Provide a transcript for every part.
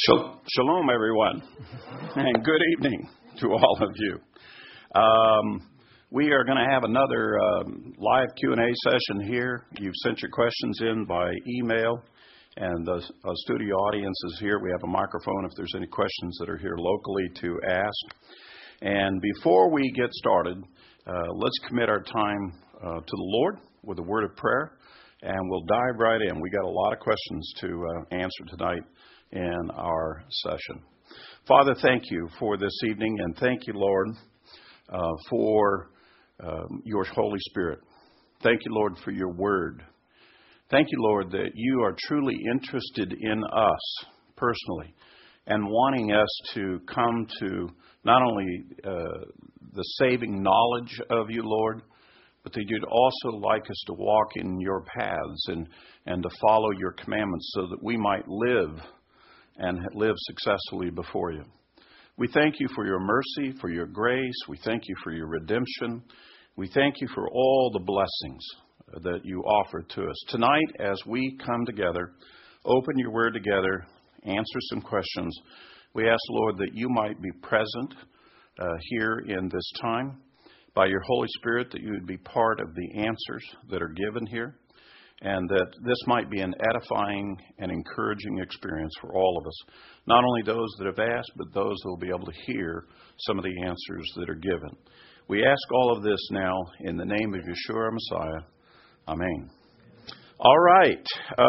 Shalom, everyone, and good evening to all of you. We are going to have another live Q&A session here. You've sent your questions in by email, and the studio audience is here. We have a microphone if there's any questions that are here locally to ask. And before we get started, let's commit our time to the Lord with a word of prayer, and we'll dive right in. We got a lot of questions to answer tonight in our session. Father, thank you for this evening, and thank you, Lord, for your Holy Spirit. Thank you, Lord, for your word. Thank you, Lord, that you are truly interested in us personally and wanting us to come to not only the saving knowledge of you, Lord, but that you'd also like us to walk in your paths and to follow your commandments so that we might live and live successfully before you. We thank you for your mercy, for your grace. We thank you for your redemption. We thank you for all the blessings that you offer to us. Tonight, as we come together, open your word together, answer some questions, we ask, Lord, that you might be present here in this time. By your Holy Spirit, that you would be part of the answers that are given here, and that this might be an edifying and encouraging experience for all of us. Not only those that have asked, but those that will be able to hear some of the answers that are given. We ask all of this now in the name of Yeshua Messiah. Amen. All right.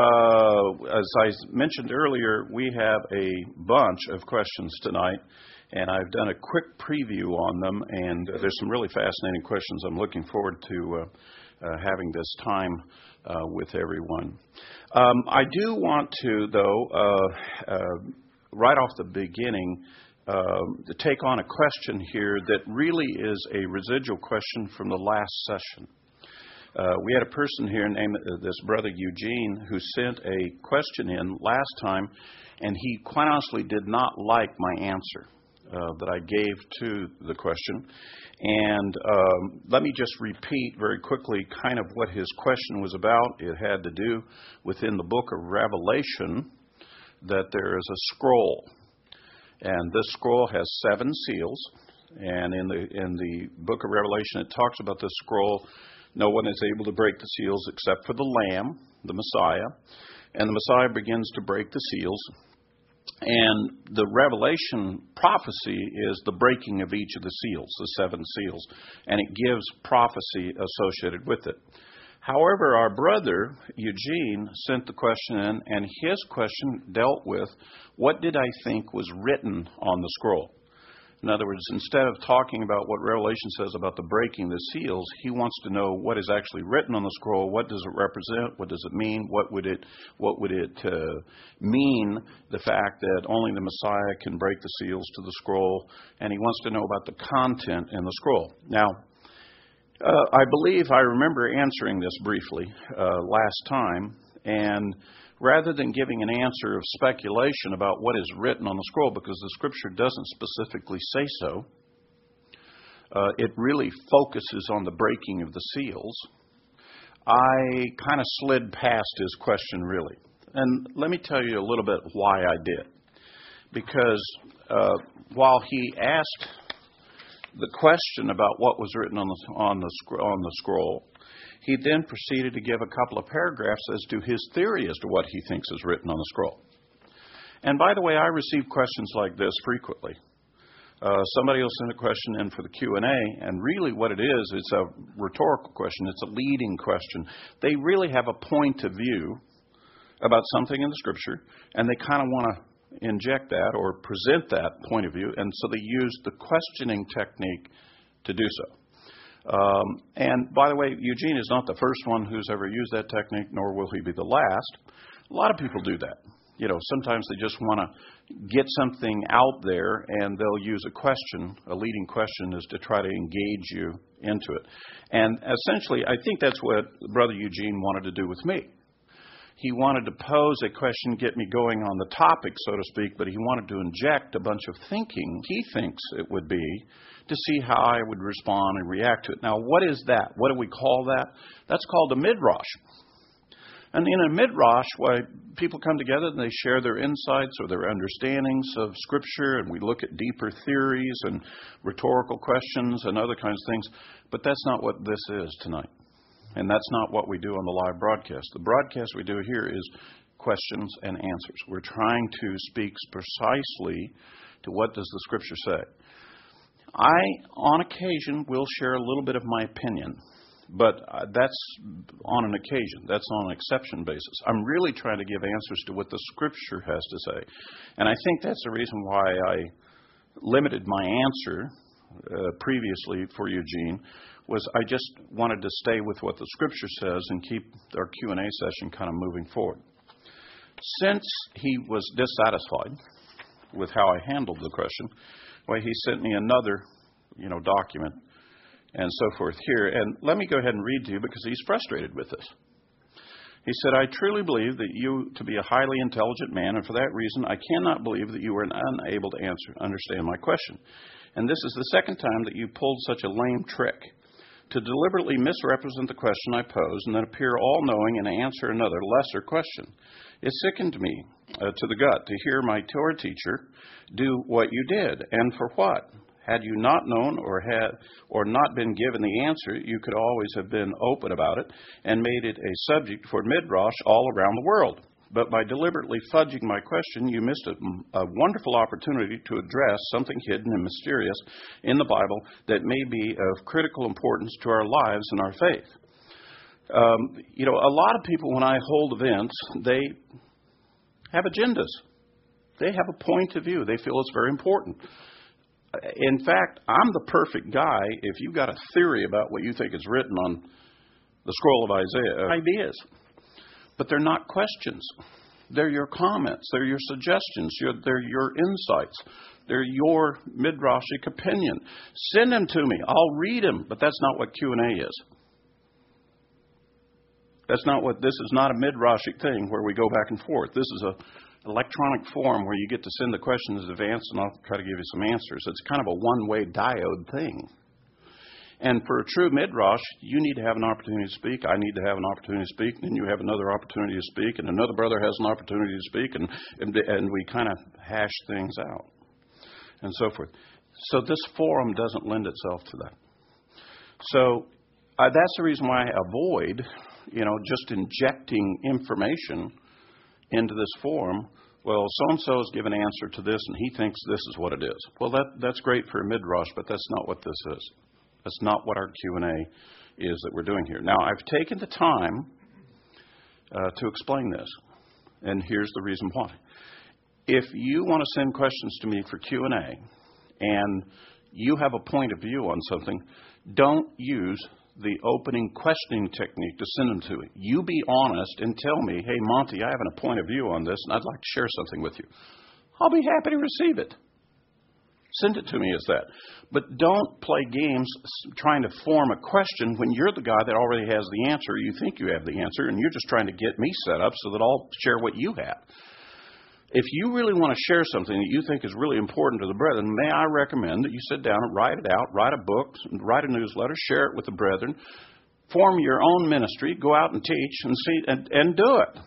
As I mentioned earlier, we have a bunch of questions tonight, and I've done a quick preview on them, and there's some really fascinating questions. I'm looking forward to having this time with everyone. I do want to, though, right off the beginning, to take on a question here that really is a residual question from the last session. We had a person here named this brother Eugene who sent a question in last time, and he quite honestly did not like my answer that I gave to the question. And let me just repeat very quickly kind of what his question was about. It had to do within the book of Revelation that there is a scroll. And this scroll has 7 seals. And in the book of Revelation, it talks about this scroll. No one is able to break the seals except for the Lamb, the Messiah. And the Messiah begins to break the seals. And the Revelation prophecy is the breaking of each of the seals, the 7 seals, and it gives prophecy associated with it. However, our brother Eugene sent the question in, and his question dealt with, what did I think was written on the scroll? In other words, instead of talking about what Revelation says about the breaking of the seals, he wants to know what is actually written on the scroll. What does it represent? What does it mean? What would it mean, the fact that only the Messiah can break the seals to the scroll? And he wants to know about the content in the scroll. Now, I believe I remember answering this briefly last time, and rather than giving an answer of speculation about what is written on the scroll, because the Scripture doesn't specifically say so, it really focuses on the breaking of the seals. I kind of slid past his question, really. And let me tell you a little bit why I did. Because while he asked the question about what was written on the scroll, he then proceeded to give a couple of paragraphs as to his theory as to what he thinks is written on the scroll. And by the way, I receive questions like this frequently. Somebody will send a question in for the Q&A, and really what it is, it's a rhetorical question. It's a leading question. They really have a point of view about something in the Scripture, and they kind of want to inject that or present that point of view, and so they use the questioning technique to do so. And by the way, Eugene is not the first one who's ever used that technique, nor will he be the last. A lot of people do that. You know, sometimes they just want to get something out there, and they'll use a question, a leading question, is to try to engage you into it. And essentially, I think that's what Brother Eugene wanted to do with me. He wanted to pose a question, get me going on the topic, so to speak, but he wanted to inject a bunch of thinking he thinks it would be to see how I would respond and react to it. Now, what is that? What do we call that? That's called a midrash. And in a midrash, why people come together and they share their insights or their understandings of Scripture, and we look at deeper theories and rhetorical questions and other kinds of things. But that's not what this is tonight. And that's not what we do on the live broadcast. The broadcast we do here is questions and answers. We're trying to speak precisely to what does the Scripture say. I, on occasion, will share a little bit of my opinion. But that's on an occasion. That's on an exception basis. I'm really trying to give answers to what the Scripture has to say. And I think that's the reason why I limited my answer previously for Eugene, was I just wanted to stay with what the Scripture says and keep our Q&A session kind of moving forward. Since he was dissatisfied with how I handled the question, well, he sent me another, document and so forth here. And let me go ahead and read to you because he's frustrated with this. He said, I truly believe that you to be a highly intelligent man, and for that reason, I cannot believe that you were unable to understand my question. And this is the second time that you pulled such a lame trick to deliberately misrepresent the question I posed and then appear all-knowing and answer another lesser question. It sickened me to the gut to hear my Torah teacher do what you did, and for what? Had you not known or not been given the answer, you could always have been open about it and made it a subject for midrash all around the world. But by deliberately fudging my question, you missed a wonderful opportunity to address something hidden and mysterious in the Bible that may be of critical importance to our lives and our faith. A lot of people, when I hold events, they have agendas. They have a point of view. They feel it's very important. In fact, I'm the perfect guy if you've got a theory about what you think is written on the scroll of Isaiah, ideas. But they're not questions. They're your comments. They're your suggestions. They're your insights. They're your midrashic opinion. Send them to me. I'll read them. But that's not what Q&A is. This is not a midrashic thing where we go back and forth. This is an electronic form where you get to send the questions in advance and I'll try to give you some answers. It's kind of a one-way diode thing. And for a true midrash, you need to have an opportunity to speak. I need to have an opportunity to speak. And you have another opportunity to speak. And another brother has an opportunity to speak. And we kind of hash things out and so forth. So this forum doesn't lend itself to that. So that's the reason why I avoid, just injecting information into this forum. Well, so-and-so has given an answer to this, and he thinks this is what it is. Well, that's great for a midrash, but that's not what this is. That's not what our Q&A is that we're doing here. Now, I've taken the time to explain this, and here's the reason why. If you want to send questions to me for Q&A, and you have a point of view on something, don't use the opening questioning technique to send them to me. You be honest and tell me, hey, Monty, I have a point of view on this, and I'd like to share something with you. I'll be happy to receive it. Send it to me as that. But don't play games trying to form a question when you're the guy that already has the answer, or you think you have the answer, and you're just trying to get me set up so that I'll share what you have. If you really want to share something that you think is really important to the brethren, may I recommend that you sit down and write it out, write a book, write a newsletter, share it with the brethren, form your own ministry, go out and teach and see and do it.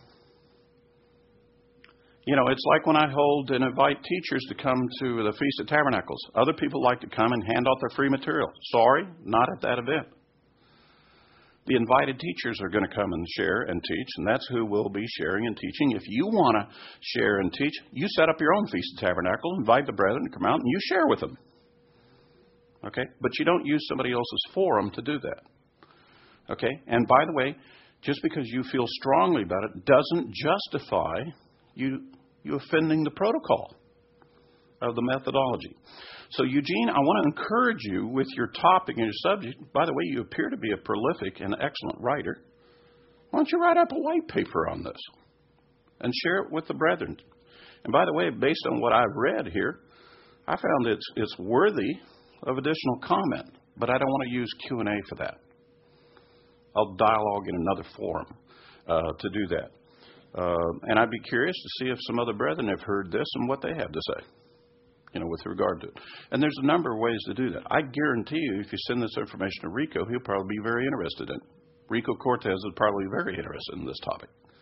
It's like when I hold and invite teachers to come to the Feast of Tabernacles. Other people like to come and hand out their free material. Sorry, not at that event. The invited teachers are going to come and share and teach, and that's who will be sharing and teaching. If you want to share and teach, you set up your own Feast of Tabernacle, invite the brethren to come out, and you share with them. Okay? But you don't use somebody else's forum to do that. Okay? And by the way, just because you feel strongly about it doesn't justify you offending the protocol of the methodology. So, Eugene, I want to encourage you with your topic and your subject. By the way, you appear to be a prolific and excellent writer. Why don't you write up a white paper on this and share it with the brethren? And by the way, based on what I've read here, I found it's worthy of additional comment, but I don't want to use Q&A for that. I'll dialogue in another forum to do that. And I'd be curious to see if some other brethren have heard this and what they have to say, with regard to it. And there's a number of ways to do that. I guarantee you, if you send this information to Rico, he'll probably be very interested in it. Rico Cortez is probably very interested in this topic.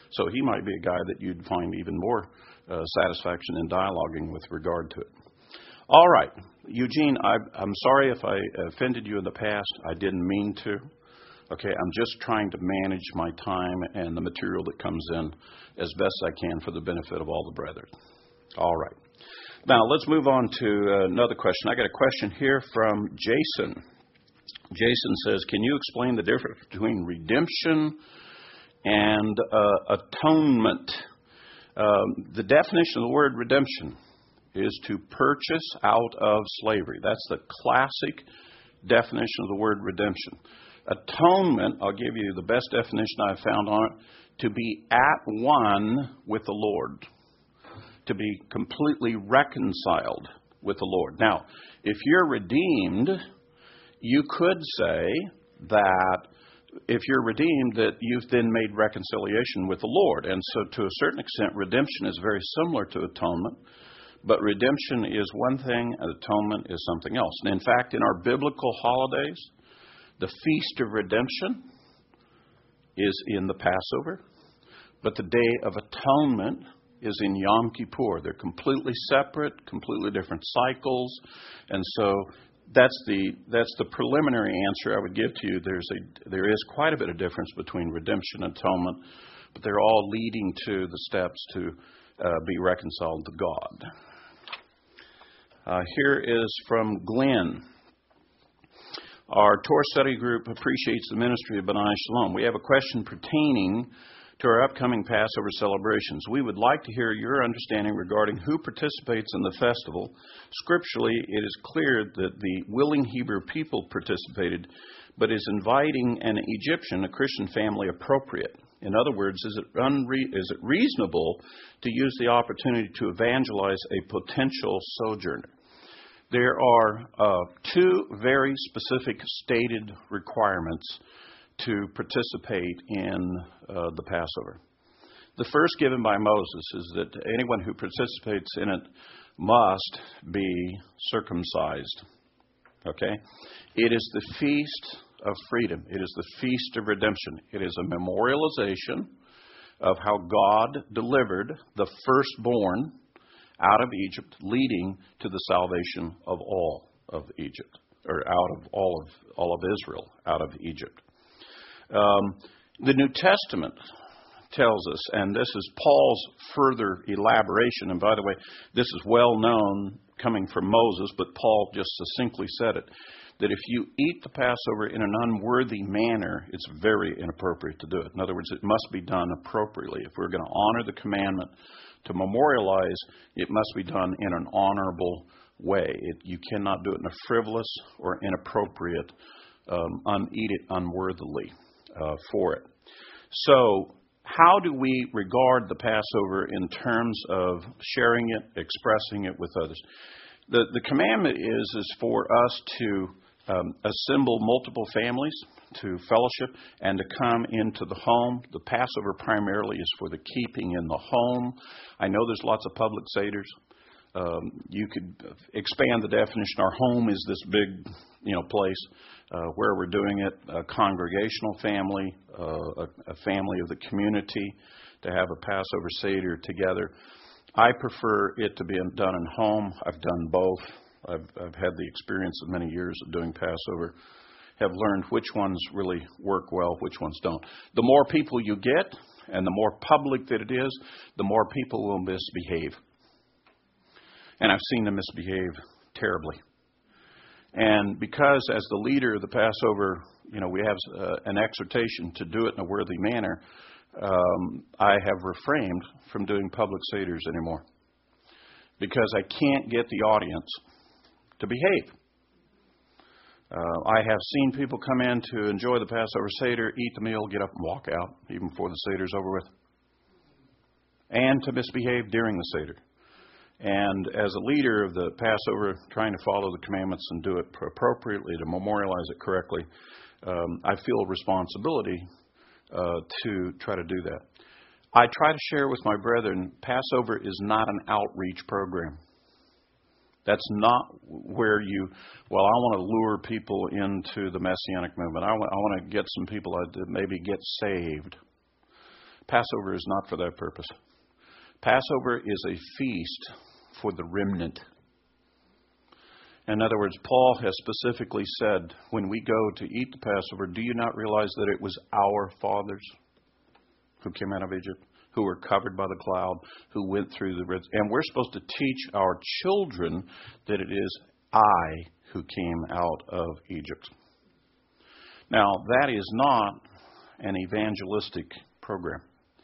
So he might be a guy that you'd find even more satisfaction in dialoguing with regard to it. All right, Eugene, I'm sorry if I offended you in the past. I didn't mean to. Okay, I'm just trying to manage my time and the material that comes in as best I can for the benefit of all the brethren. All right. Now, let's move on to another question. I got a question here from Jason. Jason says, can you explain the difference between redemption and atonement? The definition of the word redemption is to purchase out of slavery. That's the classic definition of the word redemption. Atonement, I'll give you the best definition I've found on it, to be at one with the Lord, to be completely reconciled with the Lord. Now, if you're redeemed, you could say that if you're redeemed, that you've then made reconciliation with the Lord. And so to a certain extent, redemption is very similar to atonement. But redemption is one thing and atonement is something else. And in fact, in our biblical holidays, the Feast of Redemption is in the Passover. But the Day of Atonement is in Yom Kippur. They're completely separate, completely different cycles. And so that's the preliminary answer I would give to you. There is quite a bit of difference between redemption and atonement, but they're all leading to the steps to be reconciled to God. Here is from Glenn. Our Torah study group appreciates the ministry of B'nai Shalom. We have a question pertaining to our upcoming Passover celebrations. We would like to hear your understanding regarding who participates in the festival. Scripturally, it is clear that the willing Hebrew people participated, but is inviting an Egyptian, a Christian family, appropriate? In other words, is it reasonable to use the opportunity to evangelize a potential sojourner? There are two very specific stated requirements to participate in the Passover. The first given by Moses is that anyone who participates in it must be circumcised. Okay? It is the feast of freedom. It is the feast of redemption. It is a memorialization of how God delivered the firstborn out of Egypt, leading to the salvation of all of Egypt, or out of all of Israel out of Egypt. The New Testament tells us, and this is Paul's further elaboration, and by the way, this is well known coming from Moses, but Paul just succinctly said it, that if you eat the Passover in an unworthy manner, it's very inappropriate to do it. In other words, it must be done appropriately. If we're going to honor the commandment to memorialize, it must be done in an honorable way. You cannot do it in a frivolous or inappropriate, eat it unworthily for it. So how do we regard the Passover in terms of sharing it, expressing it with others? The commandment is for us to assemble multiple families to fellowship and to come into the home. The Passover primarily is for the keeping in the home. I know there's lots of public seders. You could expand the definition. Our home is this big, place where we're doing it. A congregational family, a family of the community, to have a Passover Seder together. I prefer it to be done in home. I've done both. I've had the experience of many years of doing Passover. Have learned which ones really work well, which ones don't. The more people you get, and the more public that it is, the more people will misbehave. And I've seen them misbehave terribly. And because as the leader of the Passover, we have an exhortation to do it in a worthy manner, I have refrained from doing public seders anymore. Because I can't get the audience to behave. I have seen people come in to enjoy the Passover Seder, eat the meal, get up and walk out, even before the Seder's over with. And to misbehave during the Seder. And as a leader of the Passover, trying to follow the commandments and do it appropriately, to memorialize it correctly, I feel responsibility to try to do that. I try to share with my brethren, Passover is not an outreach program. That's not where I want to lure people into the Messianic movement. I want to get some people to maybe get saved. Passover is not for that purpose. Passover is a feast for the remnant. In other words, Paul has specifically said, when we go to eat the Passover, do you not realize that it was our fathers who came out of Egypt, who were covered by the cloud, who went through the Red Sea? And we're supposed to teach our children that it is I who came out of Egypt. Now, that is not an evangelistic program.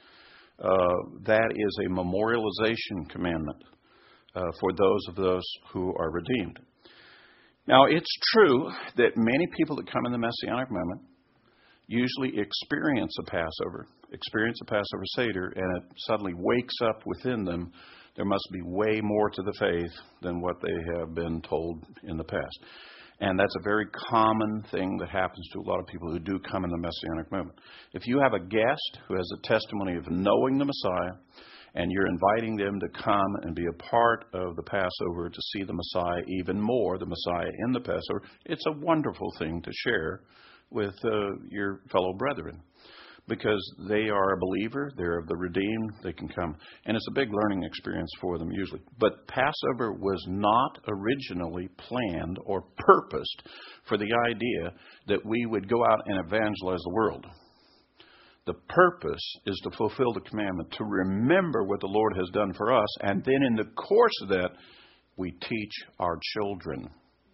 That is a memorialization commandment for those who are redeemed. Now, it's true that many people that come in the Messianic movement usually experience a Passover Seder, and it suddenly wakes up within them. There must be way more to the faith than what they have been told in the past. And that's a very common thing that happens to a lot of people who do come in the Messianic movement. If you have a guest who has a testimony of knowing the Messiah, and you're inviting them to come and be a part of the Passover to see the Messiah even more, the Messiah in the Passover, it's a wonderful thing to share with your fellow brethren. Because they are a believer, they're of the redeemed, they can come. And it's a big learning experience for them usually. But Passover was not originally planned or purposed for the idea that we would go out and evangelize the world. The purpose is to fulfill the commandment, to remember what the Lord has done for us, and then in the course of that, we teach our children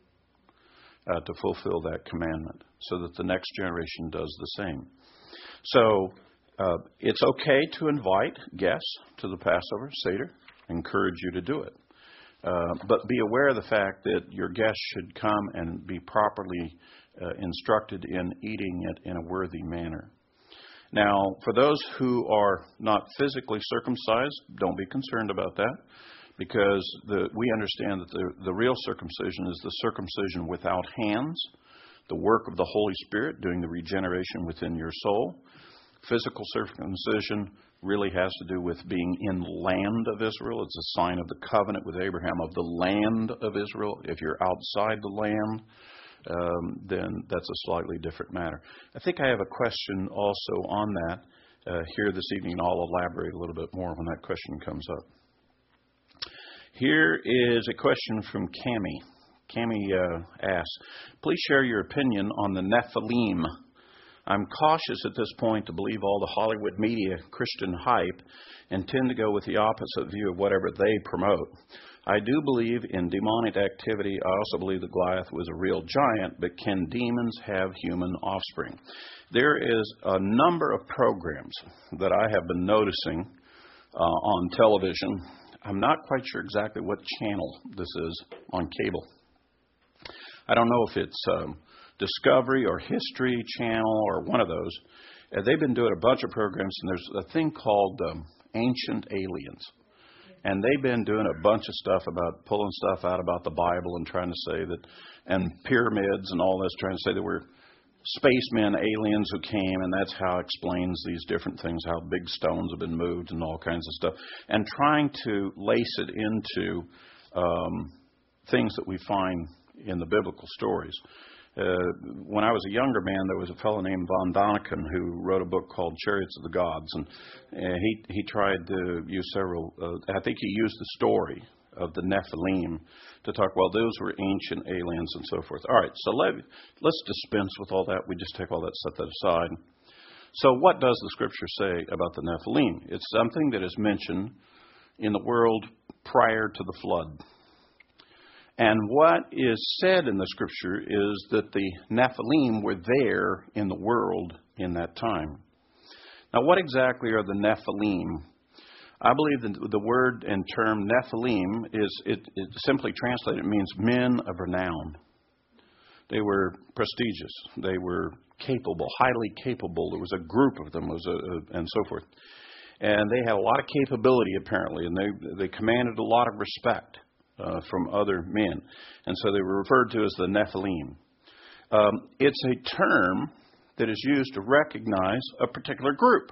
to fulfill that commandment so that the next generation does the same. So it's okay to invite guests to the Passover Seder. I encourage you to do it. But be aware of the fact that your guests should come and be properly instructed in eating it in a worthy manner. Now, for those who are not physically circumcised, don't be concerned about that, because we understand that the real circumcision is the circumcision without hands, the work of the Holy Spirit doing the regeneration within your soul. Physical circumcision really has to do with being in the land of Israel. It's a sign of the covenant with Abraham of the land of Israel. If you're outside the land, then that's a slightly different matter. I think I have a question also on that here this evening, and I'll elaborate a little bit more when that question comes up. Here is a question from Cammie. Cammie asks, please share your opinion on the Nephilim. I'm cautious at this point to believe all the Hollywood media Christian hype and tend to go with the opposite view of whatever they promote. I do believe in demonic activity. I also believe that Goliath was a real giant, but can demons have human offspring? There is a number of programs that I have been noticing on television. I'm not quite sure exactly what channel this is on cable. I don't know if it's Discovery or History Channel or one of those. They've been doing a bunch of programs, and there's a thing called Ancient Aliens. And they've been doing a bunch of stuff about pulling stuff out about the Bible and trying to say that, and pyramids and all this, trying to say that we're spacemen, aliens who came, and that's how it explains these different things, how big stones have been moved and all kinds of stuff. And trying to lace it into things that we find in the biblical stories. When I was a younger man, there was a fellow named Von Daniken who wrote a book called Chariots of the Gods, and he tried to use several. I think he used the story of the Nephilim to talk. Well, those were ancient aliens and so forth. All right, so let's dispense with all that. We just take all that, set that aside. So, what does the Scripture say about the Nephilim? It's something that is mentioned in the world prior to the flood. And what is said in the Scripture is that the Nephilim were there in the world in that time. Now, what exactly are the Nephilim? I believe that the word and term Nephilim it simply translated means men of renown. They were prestigious. They were capable, highly capable. There was a group of them, and so forth. And they had a lot of capability, apparently, and they commanded a lot of respect from other men. And so they were referred to as the Nephilim. It's a term that is used to recognize a particular group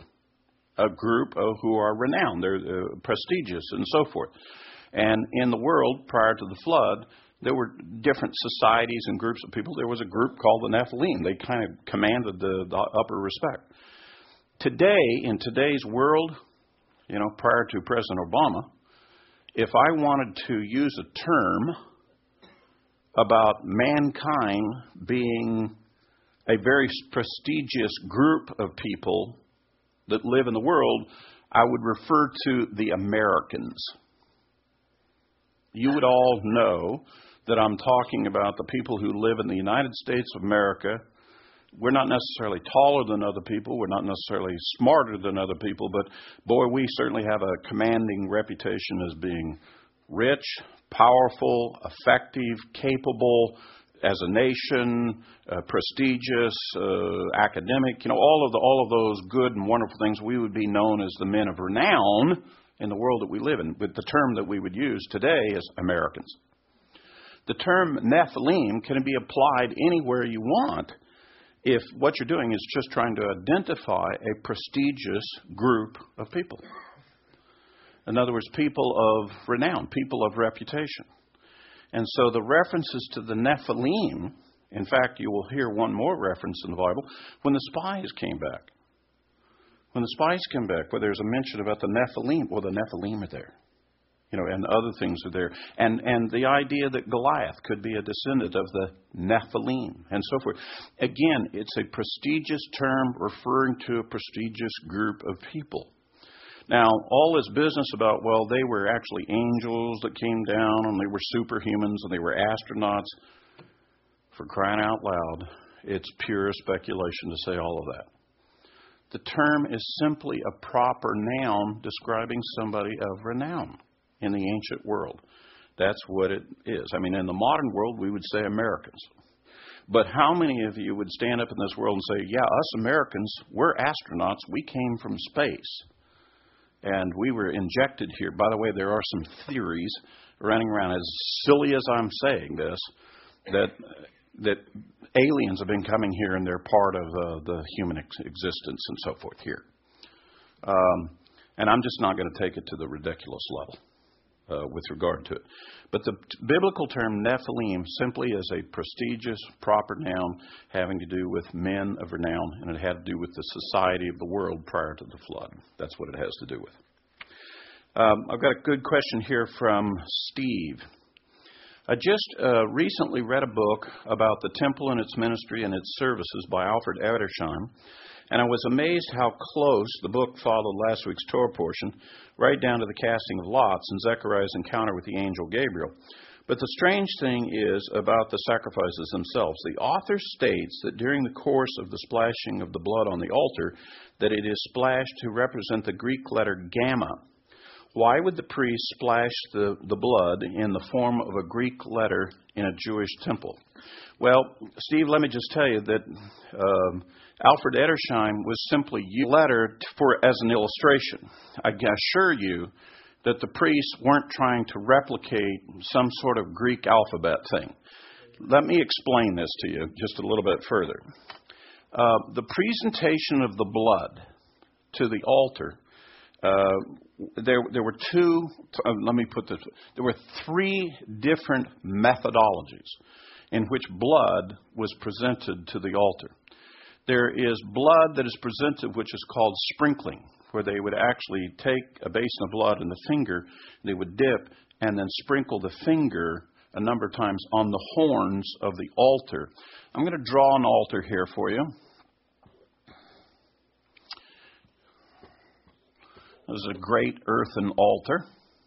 who are renowned. They're prestigious and so forth. And in the world prior to the flood, there were different societies and groups of people. There was a group called the Nephilim. They kind of commanded the upper respect. Today, in today's world, prior to President Obama, if I wanted to use a term about mankind being a very prestigious group of people that live in the world, I would refer to the Americans. You would all know that I'm talking about the people who live in the United States of America. We're not necessarily taller than other people. We're not necessarily smarter than other people. But, boy, we certainly have a commanding reputation as being rich, powerful, effective, capable as a nation, prestigious, academic. All of those good and wonderful things. We would be known as the men of renown in the world that we live in. But the term that we would use today is Americans. The term Nephilim can be applied anywhere you want if what you're doing is just trying to identify a prestigious group of people. In other words, people of renown, people of reputation. And so the references to the Nephilim, in fact, you will hear one more reference in the Bible, when the spies came back. When the spies came back, where there's a mention about the Nephilim, well, the Nephilim are there. And other things are there. And the idea that Goliath could be a descendant of the Nephilim and so forth. Again, it's a prestigious term referring to a prestigious group of people. Now, all this business about, well, they were actually angels that came down and they were superhumans and they were astronauts, for crying out loud, it's pure speculation to say all of that. The term is simply a proper noun describing somebody of renown in the ancient world. That's what it is. In the modern world, we would say Americans. But how many of you would stand up in this world and say, yeah, us Americans, we're astronauts. We came from space. And we were injected here. By the way, there are some theories running around, as silly as I'm saying this, that aliens have been coming here and they're part of the human existence and so forth here. And I'm just not going to take it to the ridiculous level with regard to it. But the biblical term Nephilim simply is a prestigious, proper noun having to do with men of renown, and it had to do with the society of the world prior to the flood. That's what it has to do with. I've got a good question here from Steve. I just recently read a book about the temple and its ministry and its services by Alfred Edersheim, and I was amazed how close the book followed last week's Torah portion, right down to the casting of lots and Zechariah's encounter with the angel Gabriel. But the strange thing is about the sacrifices themselves. The author states that during the course of the splashing of the blood on the altar, that it is splashed to represent the Greek letter gamma. Why would the priest splash the blood in the form of a Greek letter in a Jewish temple? Well, Steve, let me just tell you that Alfred Edersheim was simply using a letter as an illustration. I can assure you that the priests weren't trying to replicate some sort of Greek alphabet thing. Let me explain this to you just a little bit further. The presentation of the blood to the altar, there were there were three different methodologies in which blood was presented to the altar. There is blood that is presented which is called sprinkling, where they would actually take a basin of blood and the finger, they would dip and then sprinkle the finger a number of times on the horns of the altar. I'm going to draw an altar here for you. This is a great earthen altar.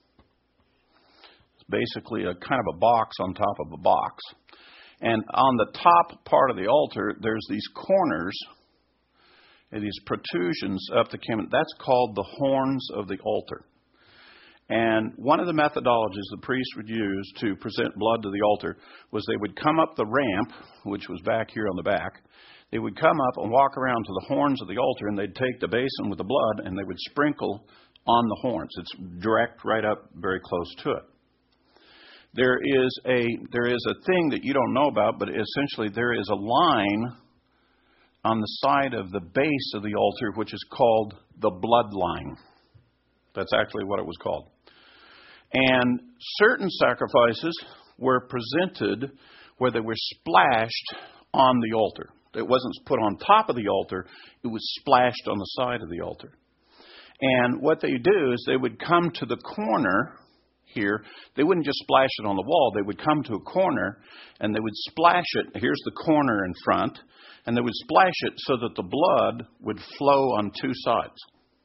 It's basically a kind of a box on top of a box. And on the top part of the altar, there's these corners and these protrusions up the came. That's called the horns of the altar. And one of the methodologies the priest would use to present blood to the altar was they would come up the ramp, which was back here on the back. They would come up and walk around to the horns of the altar, and they'd take the basin with the blood, and they would sprinkle on the horns. It's direct right up very close to it. There is a thing that you don't know about, but essentially there is a line on the side of the base of the altar which is called the bloodline. That's actually what it was called. And certain sacrifices were presented where they were splashed on the altar. It wasn't put on top of the altar. It was splashed on the side of the altar. And what they do is they would come to the corner here. They wouldn't just splash it on the wall. They would come to a corner and they would splash it. Here's the corner in front. And they would splash it so that the blood would flow on two sides.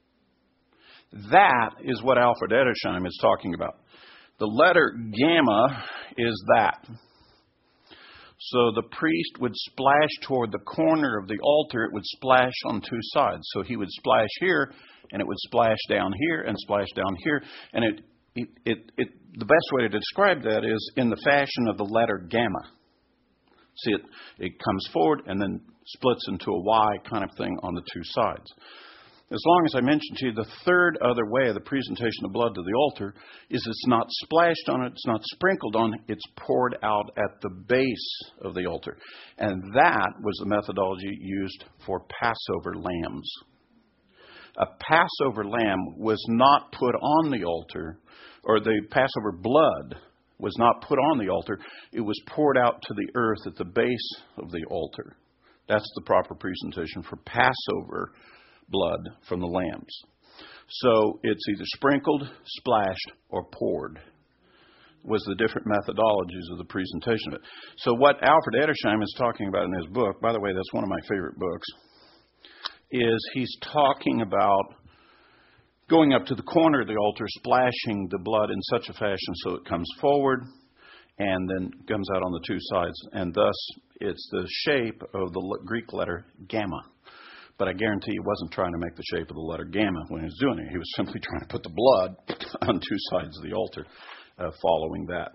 That is what Alfred Edersheim is talking about. The letter gamma is that. So the priest would splash toward the corner of the altar. It would splash on two sides. So he would splash here, and it would splash down here, and splash down here. And the best way to describe that is in the fashion of the letter gamma. See, it comes forward and then splits into a Y kind of thing on the two sides. As long as I mentioned to you, the third other way of the presentation of blood to the altar is it's not splashed on it, it's not sprinkled on it, it's poured out at the base of the altar. And that was the methodology used for Passover lambs. A Passover lamb was not put on the altar, or the Passover blood was not put on the altar. It was poured out to the earth at the base of the altar. That's the proper presentation for Passover blood from the lambs. So it's either sprinkled, splashed, or poured was the different methodologies of the presentation of it. So what Alfred Edersheim is talking about in his book, by the way, that's one of my favorite books, is he's talking about going up to the corner of the altar, splashing the blood in such a fashion so it comes forward and then comes out on the two sides. And thus, it's the shape of the Greek letter gamma. But I guarantee he wasn't trying to make the shape of the letter gamma when he was doing it. He was simply trying to put the blood on two sides of the altar following that.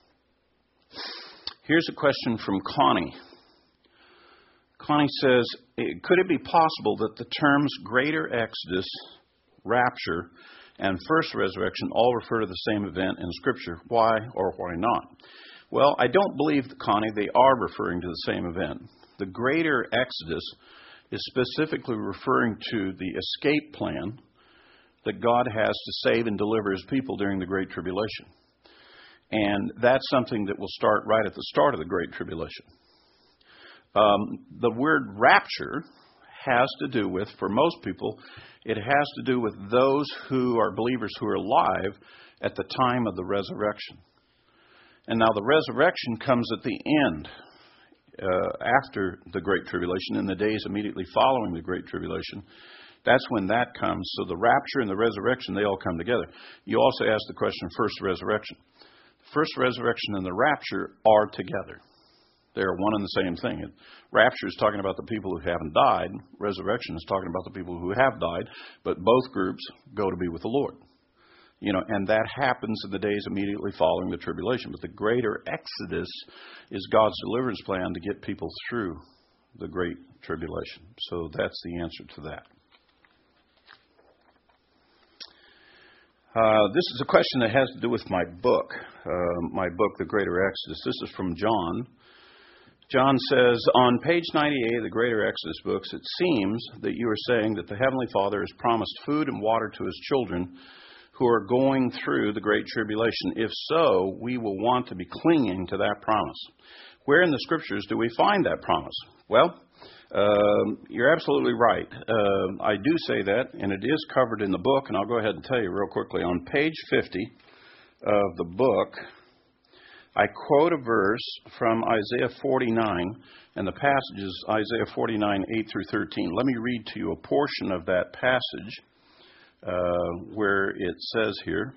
Here's a question from Connie. Connie says, could it be possible that the terms greater exodus, rapture, and first resurrection all refer to the same event in Scripture? Why or why not? Well, I don't believe, Connie, they are referring to the same event. The greater exodus is specifically referring to the escape plan that God has to save and deliver His people during the Great Tribulation. And that's something that will start right at the start of the Great Tribulation. The word rapture has to do with, for most people, it has to do with those who are believers who are alive at the time of the resurrection. And now the resurrection comes at the end, after the Great Tribulation, in the days immediately following the Great Tribulation. That's when that comes. So the rapture and the resurrection, they all come together. You also asked the question, first resurrection. The first resurrection and the rapture are together. They're one and the same thing. Rapture is talking about the people who haven't died. Resurrection is talking about the people who have died. But both groups go to be with the Lord. And that happens in the days immediately following the tribulation. But the greater exodus is God's deliverance plan to get people through the great tribulation. So that's the answer to that. This is a question that has to do with my book, The Greater Exodus. This is from John. John says, on page 98 of the Greater Exodus books, it seems that you are saying that the Heavenly Father has promised food and water to His children who are going through the Great Tribulation. If so, we will want to be clinging to that promise. Where in the Scriptures do we find that promise? Well, you're absolutely right. I do say that, and it is covered in the book, and I'll go ahead and tell you real quickly. On page 50 of the book, I quote a verse from Isaiah 49, and the passage is Isaiah 49, 8 through 13. Let me read to you a portion of that passage where it says here,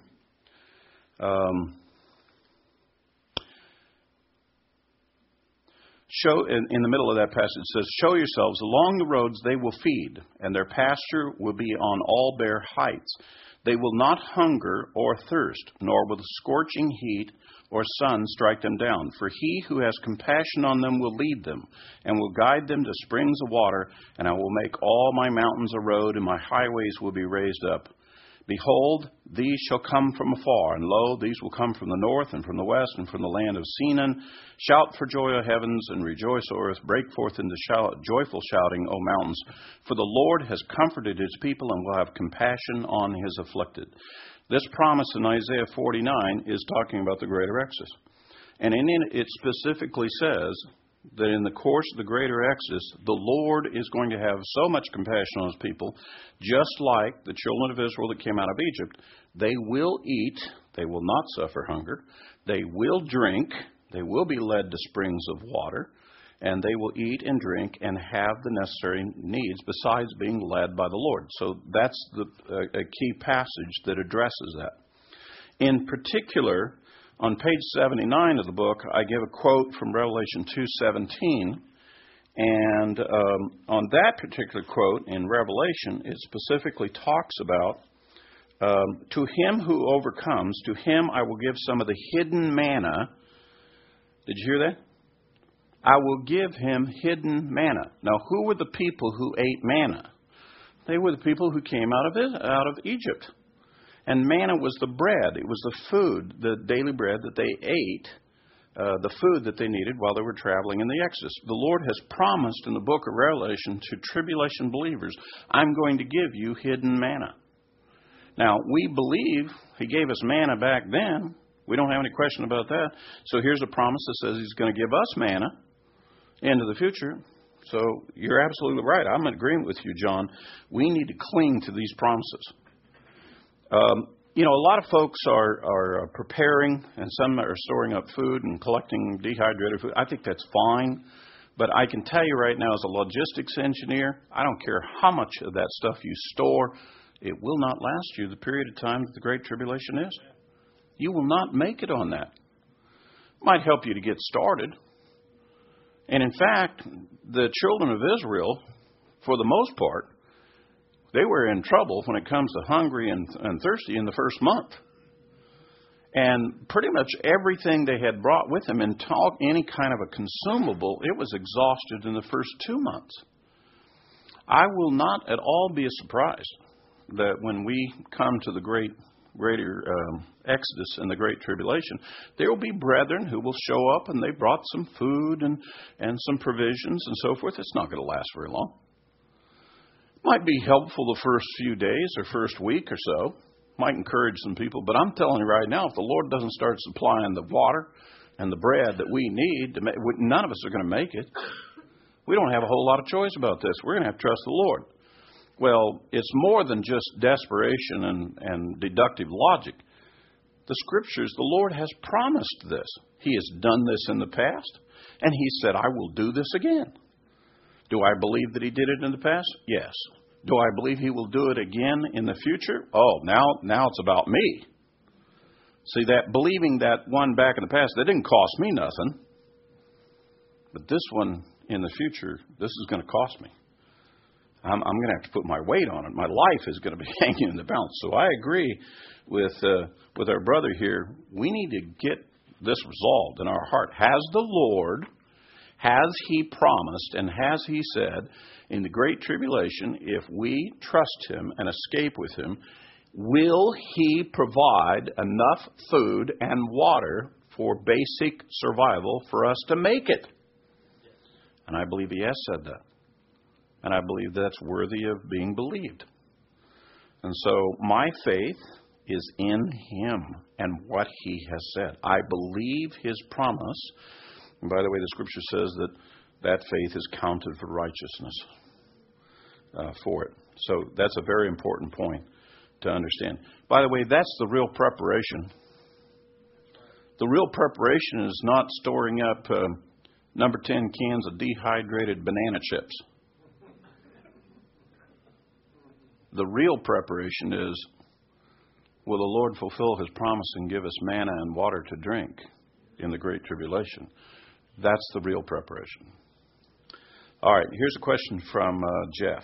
in the middle of that passage, it says, show yourselves, along the roads they will feed, and their pasture will be on all bare heights. They will not hunger or thirst, nor will the scorching heat or sun strike them down. For He who has compassion on them will lead them, and will guide them to springs of water, and I will make all my mountains a road, and my highways will be raised up. Behold, these shall come from afar, and lo, these will come from the north, and from the west, and from the land of Sinan. Shout for joy, O heavens, and rejoice, O earth. Break forth into joyful shouting, O mountains. For the Lord has comforted His people, and will have compassion on His afflicted. This promise in Isaiah 49 is talking about the greater Exodus. And in it specifically says that in the course of the greater Exodus, the Lord is going to have so much compassion on his people, just like the children of Israel that came out of Egypt. They will eat, they will not suffer hunger, they will drink, they will be led to springs of water, and they will eat and drink and have the necessary needs besides being led by the Lord. So that's a key passage that addresses that. In particular, on page 79 of the book, I give a quote from Revelation 2:17, and on that particular quote in Revelation, it specifically talks about, to him who overcomes, to him I will give some of the hidden manna. Did you hear that? I will give him hidden manna. Now, who were the people who ate manna? They were the people who came out of Egypt. And manna was the bread. It was the food, the daily bread that they ate, the food that they needed while they were traveling in the Exodus. The Lord has promised in the book of Revelation to tribulation believers, I'm going to give you hidden manna. Now, we believe he gave us manna back then. We don't have any question about that. So here's a promise that says he's going to give us manna into the future. So you're absolutely right. I'm in agreement with you, John. We need to cling to these promises. A lot of folks are preparing, and some are storing up food and collecting dehydrated food. I think that's fine. But I can tell you right now, as a logistics engineer, I don't care how much of that stuff you store, it will not last you the period of time that the Great Tribulation is. You will not make it on that. It might help you to get started. And in fact, the children of Israel, for the most part, they were in trouble when it comes to hungry and thirsty in the first month. And pretty much everything they had brought with them, and any kind of a consumable, it was exhausted in the first 2 months. I will not at all be surprised that when we come to the greater Exodus and the Great Tribulation, there will be brethren who will show up and they brought some food and some provisions and so forth. It's not going to last very long. Might be helpful the first few days or first week or so. Might encourage some people. But I'm telling you right now, if the Lord doesn't start supplying the water and the bread that we need, none of us are going to make it. We don't have a whole lot of choice about this. We're going to have to trust the Lord. Well, it's more than just desperation and deductive logic. The Scriptures, the Lord has promised this. He has done this in the past, and He said, I will do this again. Do I believe that He did it in the past? Yes. Do I believe He will do it again in the future? Oh, now it's about me. See, that believing that one back in the past, that didn't cost me nothing. But this one in the future, this is going to cost me. I'm going to have to put my weight on it. My life is going to be hanging in the balance. So I agree with our brother here. We need to get this resolved in our heart. Has the Lord, has He promised, and has He said, in the Great Tribulation, if we trust Him and escape with Him, will He provide enough food and water for basic survival for us to make it? And I believe He has said that. And I believe that's worthy of being believed. And so my faith is in Him and what He has said. I believe His promise. And by the way, the Scripture says that faith is counted for righteousness for it. So that's a very important point to understand. By the way, that's the real preparation. The real preparation is not storing up number 10 cans of dehydrated banana chips. The real preparation is, will the Lord fulfill His promise and give us manna and water to drink in the Great Tribulation? That's the real preparation. All right, here's a question from Jeff.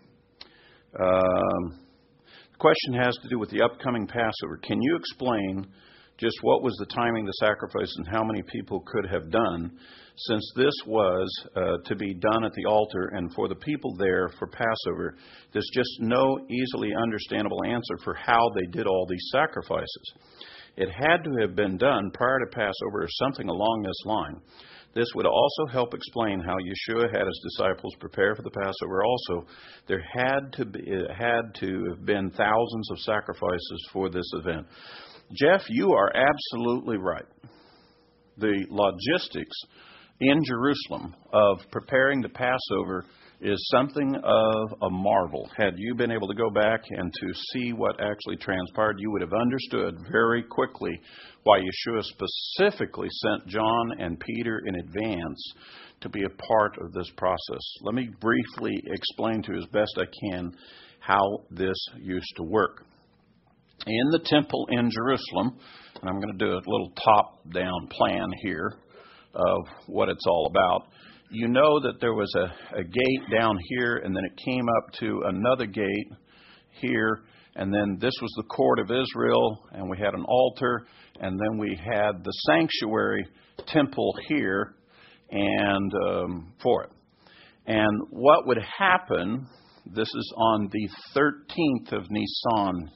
The question has to do with the upcoming Passover. Can you explain just what was the timing of the sacrifice and how many people could have done, since this was to be done at the altar and for the people there for Passover? There's just no easily understandable answer for how they did all these sacrifices. It had to have been done prior to Passover or something along this line. This would also help explain how Yeshua had His disciples prepare for the Passover. Also, there had to have been thousands of sacrifices for this event. Jeff, you are absolutely right. The logistics in Jerusalem of preparing the Passover is something of a marvel. Had you been able to go back and to see what actually transpired, you would have understood very quickly why Yeshua specifically sent John and Peter in advance to be a part of this process. Let me briefly explain to you as best I can how this used to work. In the temple in Jerusalem, and I'm going to do a little top-down plan here of what it's all about. You know that there was a gate down here, and then it came up to another gate here, and then this was the court of Israel, and we had an altar, and then we had the sanctuary temple here and for it. And what would happen, this is on the 13th of Nisan.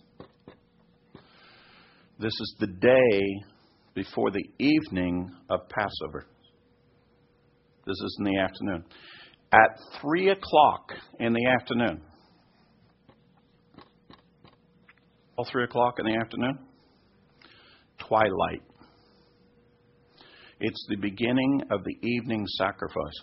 This is the day before the evening of Passover. This is in the afternoon. At 3 o'clock in the afternoon. All 3 o'clock in the afternoon? Twilight. It's the beginning of the evening sacrifice.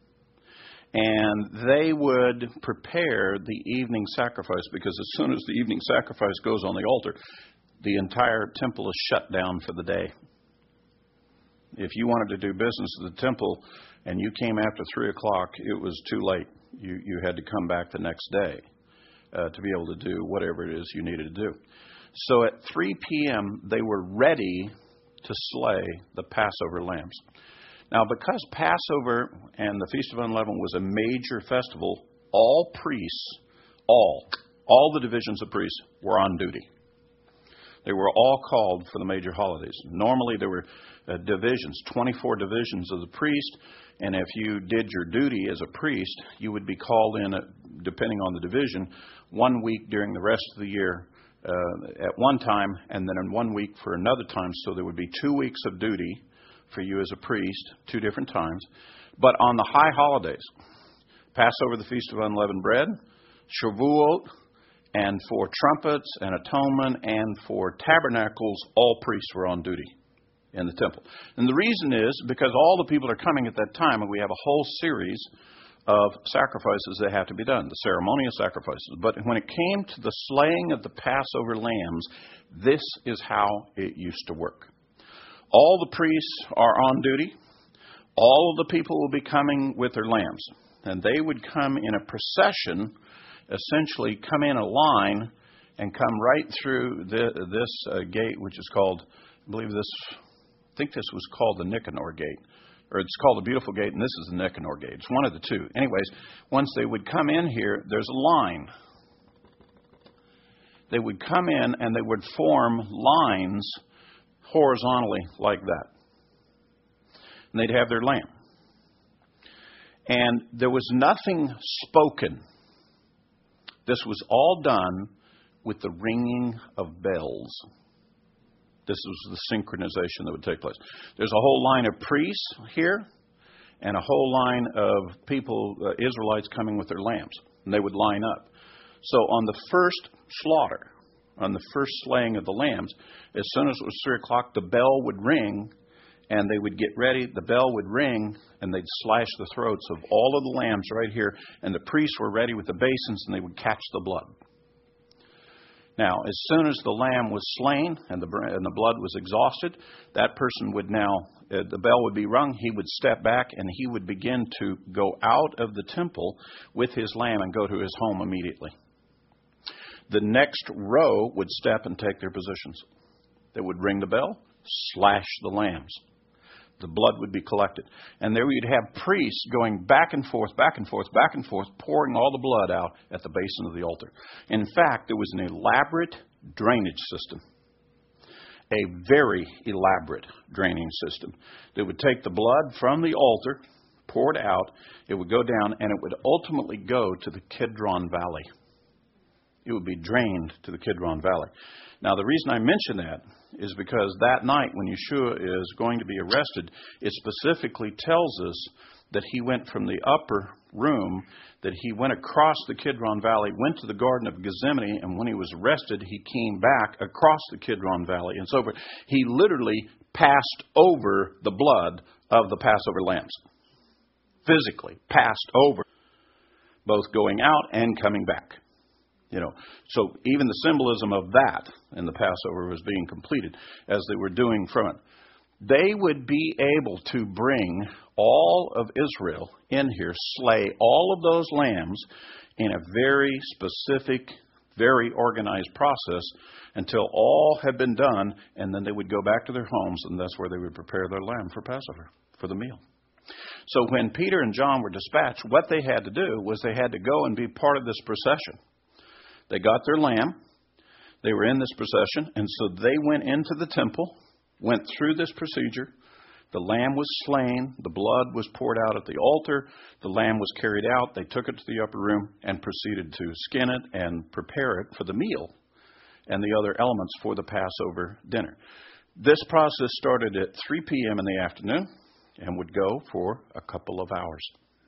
And they would prepare the evening sacrifice because as soon as the evening sacrifice goes on the altar, the entire temple is shut down for the day. If you wanted to do business at the temple and you came after 3 o'clock, it was too late. You had to come back the next day to be able to do whatever it is you needed to do. So at 3 p.m., they were ready to slay the Passover lambs. Now, because Passover and the Feast of Unleavened was a major festival, all priests, all the divisions of priests were on duty. They were all called for the major holidays. Normally there were divisions, 24 divisions of the priest, and if you did your duty as a priest, you would be called in, depending on the division, 1 week during the rest of the year at one time, and then in 1 week for another time. So there would be 2 weeks of duty for you as a priest, 2 different times. But on the high holidays, Passover, the Feast of Unleavened Bread, Shavuot, and for trumpets and atonement and for tabernacles, all priests were on duty in the temple. And the reason is because all the people are coming at that time, and we have a whole series of sacrifices that have to be done, the ceremonial sacrifices. But when it came to the slaying of the Passover lambs, this is how it used to work. All the priests are on duty. All of the people will be coming with their lambs. And they would come in a procession, essentially come in a line and come right through this gate, which is called, I think this was called the Nicanor Gate. Or it's called the Beautiful Gate, and this is the Nicanor Gate. It's one of the two. Anyways, once they would come in here, there's a line. They would come in and they would form lines horizontally like that. And they'd have their lamb. And there was nothing spoken. This was all done with the ringing of bells. This was the synchronization that would take place. There's a whole line of priests here and a whole line of people, Israelites, coming with their lambs. And they would line up. So on the first slaughter, on the first slaying of the lambs, as soon as it was 3 o'clock, the bell would ring and they would get ready. The bell would ring and they'd slash the throats of all of the lambs right here. And the priests were ready with the basins and they would catch the blood. Now, as soon as the lamb was slain and the blood was exhausted, that person would now, the bell would be rung, he would step back and he would begin to go out of the temple with his lamb and go to his home immediately. The next row would step and take their positions. They would ring the bell, slash the lambs. The blood would be collected. And there you'd have priests going back and forth, back and forth, back and forth, pouring all the blood out at the basin of the altar. In fact, there was an elaborate drainage system. A very elaborate draining system that would take the blood from the altar, pour it out, it would go down, and it would ultimately go to the Kidron Valley. It would be drained to the Kidron Valley. Now, the reason I mention that is because that night when Yeshua is going to be arrested, it specifically tells us that he went from the upper room, that he went across the Kidron Valley, went to the Garden of Gethsemane, and when he was arrested, he came back across the Kidron Valley and so forth. He literally passed over the blood of the Passover lambs. physically passed over, both going out and coming back. So even the symbolism of that in the Passover was being completed as they were doing from it. They would be able to bring all of Israel in here, slay all of those lambs in a very specific, very organized process until all had been done, and then they would go back to their homes, and that's where they would prepare their lamb for Passover, for the meal. So when Peter and John were dispatched, what they had to do was they had to go and be part of this procession. They got their lamb. They were in this procession, and so they went into the temple, went through this procedure. The lamb was slain. The blood was poured out at the altar. The lamb was carried out. They took it to the upper room and proceeded to skin it and prepare it for the meal and the other elements for the Passover dinner. This process started at 3 p.m. in the afternoon and would go for a couple of hours.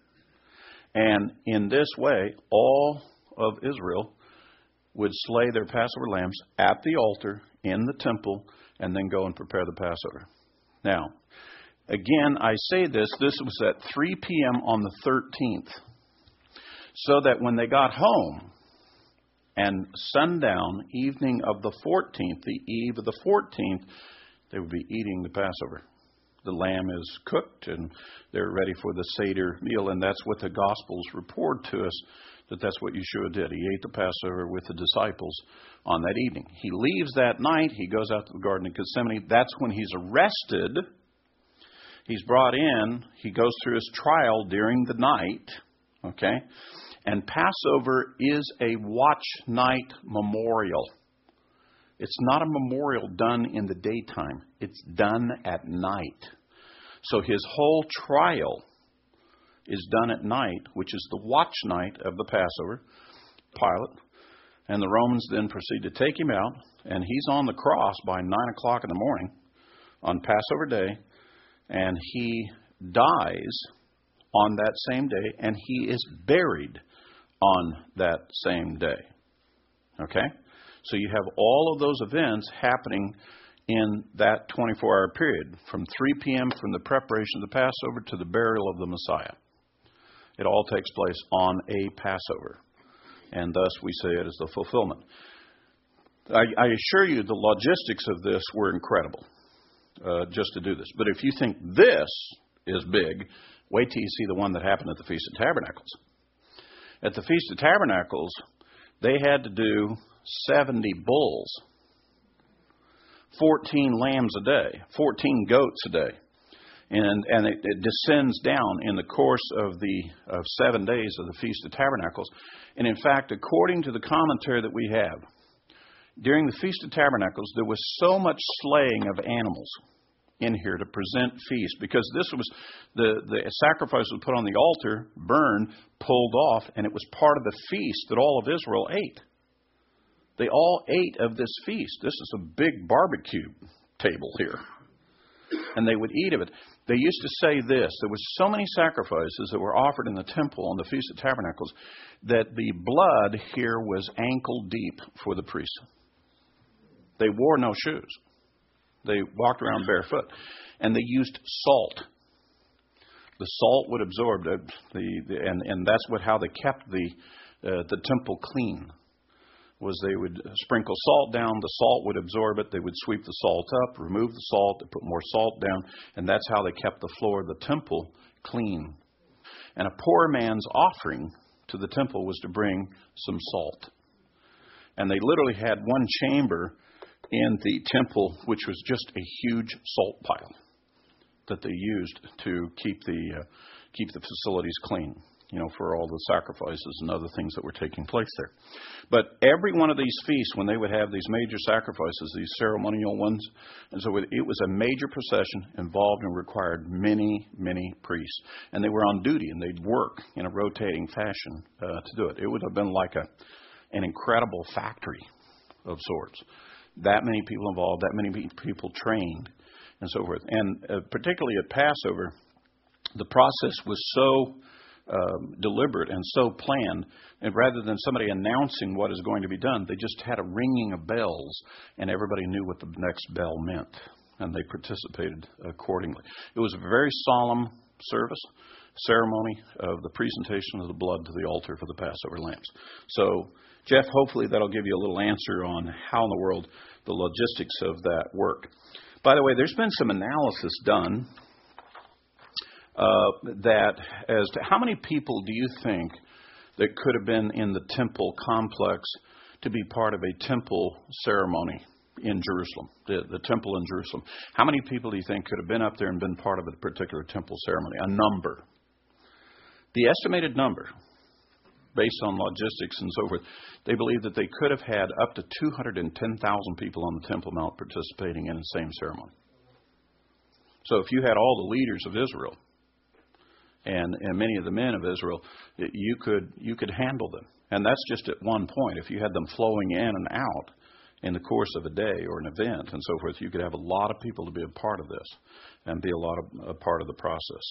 And in this way, all of Israel would slay their Passover lambs at the altar in the temple and then go and prepare the Passover. Now, again, I say this was at 3 p.m. on the 13th, so that when they got home and sundown, evening of the 14th, the eve of the 14th, they would be eating the Passover. The lamb is cooked and they're ready for the Seder meal, and that's what the Gospels report to us, that's what Yeshua did. He ate the Passover with the disciples on that evening. He leaves that night. He goes out to the Garden of Gethsemane. That's when he's arrested. He's brought in. He goes through his trial during the night. Okay? And Passover is a watch night memorial. It's not a memorial done in the daytime. It's done at night. So his whole trial is done at night, which is the watch night of the Passover. Pilate and the Romans then proceed to take him out, and he's on the cross by 9 o'clock in the morning on Passover day, and he dies on that same day, and he is buried on that same day. Okay? So you have all of those events happening in that 24-hour period, from 3 p.m. from the preparation of the Passover to the burial of the Messiah. It all takes place on a Passover, and thus we say it is the fulfillment. I assure you the logistics of this were incredible, just to do this. But if you think this is big, wait till you see the one that happened at the Feast of Tabernacles. At the Feast of Tabernacles, they had to do 70 bulls, 14 lambs a day, 14 goats a day. And it descends down in the course of 7 days of the Feast of Tabernacles. And in fact, according to the commentary that we have, during the Feast of Tabernacles, there was so much slaying of animals in here to present feast, because this was the sacrifice was put on the altar, burned, pulled off, and it was part of the feast that all of Israel ate. They all ate of this feast. This is a big barbecue table here. And they would eat of it. They used to say this: there were so many sacrifices that were offered in the temple on the Feast of Tabernacles that the blood here was ankle deep for the priests. They wore no shoes. They walked around barefoot. And they used salt. The salt would absorb, and that's how they kept the temple clean. Was they would sprinkle salt down, the salt would absorb it, they would sweep the salt up, remove the salt, they put more salt down, and that's how they kept the floor of the temple clean. And a poor man's offering to the temple was to bring some salt. And they literally had one chamber in the temple, which was just a huge salt pile that they used to keep the facilities clean, for all the sacrifices and other things that were taking place there. But every one of these feasts, when they would have these major sacrifices, these ceremonial ones, and so it was a major procession, involved and required many, many priests. And they were on duty, and they'd work in a rotating fashion to do it. It would have been like an incredible factory of sorts. That many people involved, that many people trained, and so forth. And particularly at Passover, the process was so deliberate and so planned, and rather than somebody announcing what is going to be done, they just had a ringing of bells, and everybody knew what the next bell meant, and they participated accordingly. It was a very solemn service. ceremony of the presentation of the blood to the altar for the Passover lambs. So, Jeff, hopefully that'll give you a little answer on how in the world the logistics of that work. By the way, there's been some analysis done that as to how many people do you think that could have been in the temple complex to be part of a temple ceremony in Jerusalem, the temple in Jerusalem. How many people do you think could have been up there and been part of a particular temple ceremony? A number. The estimated number, based on logistics and so forth, they believe that they could have had up to 210,000 people on the Temple Mount participating in the same ceremony. So if you had all the leaders of Israel and many of the men of Israel, you could handle them. And that's just at one point. If you had them flowing in and out in the course of a day or an event and so forth, you could have a lot of people to be a part of this and be a part of the process.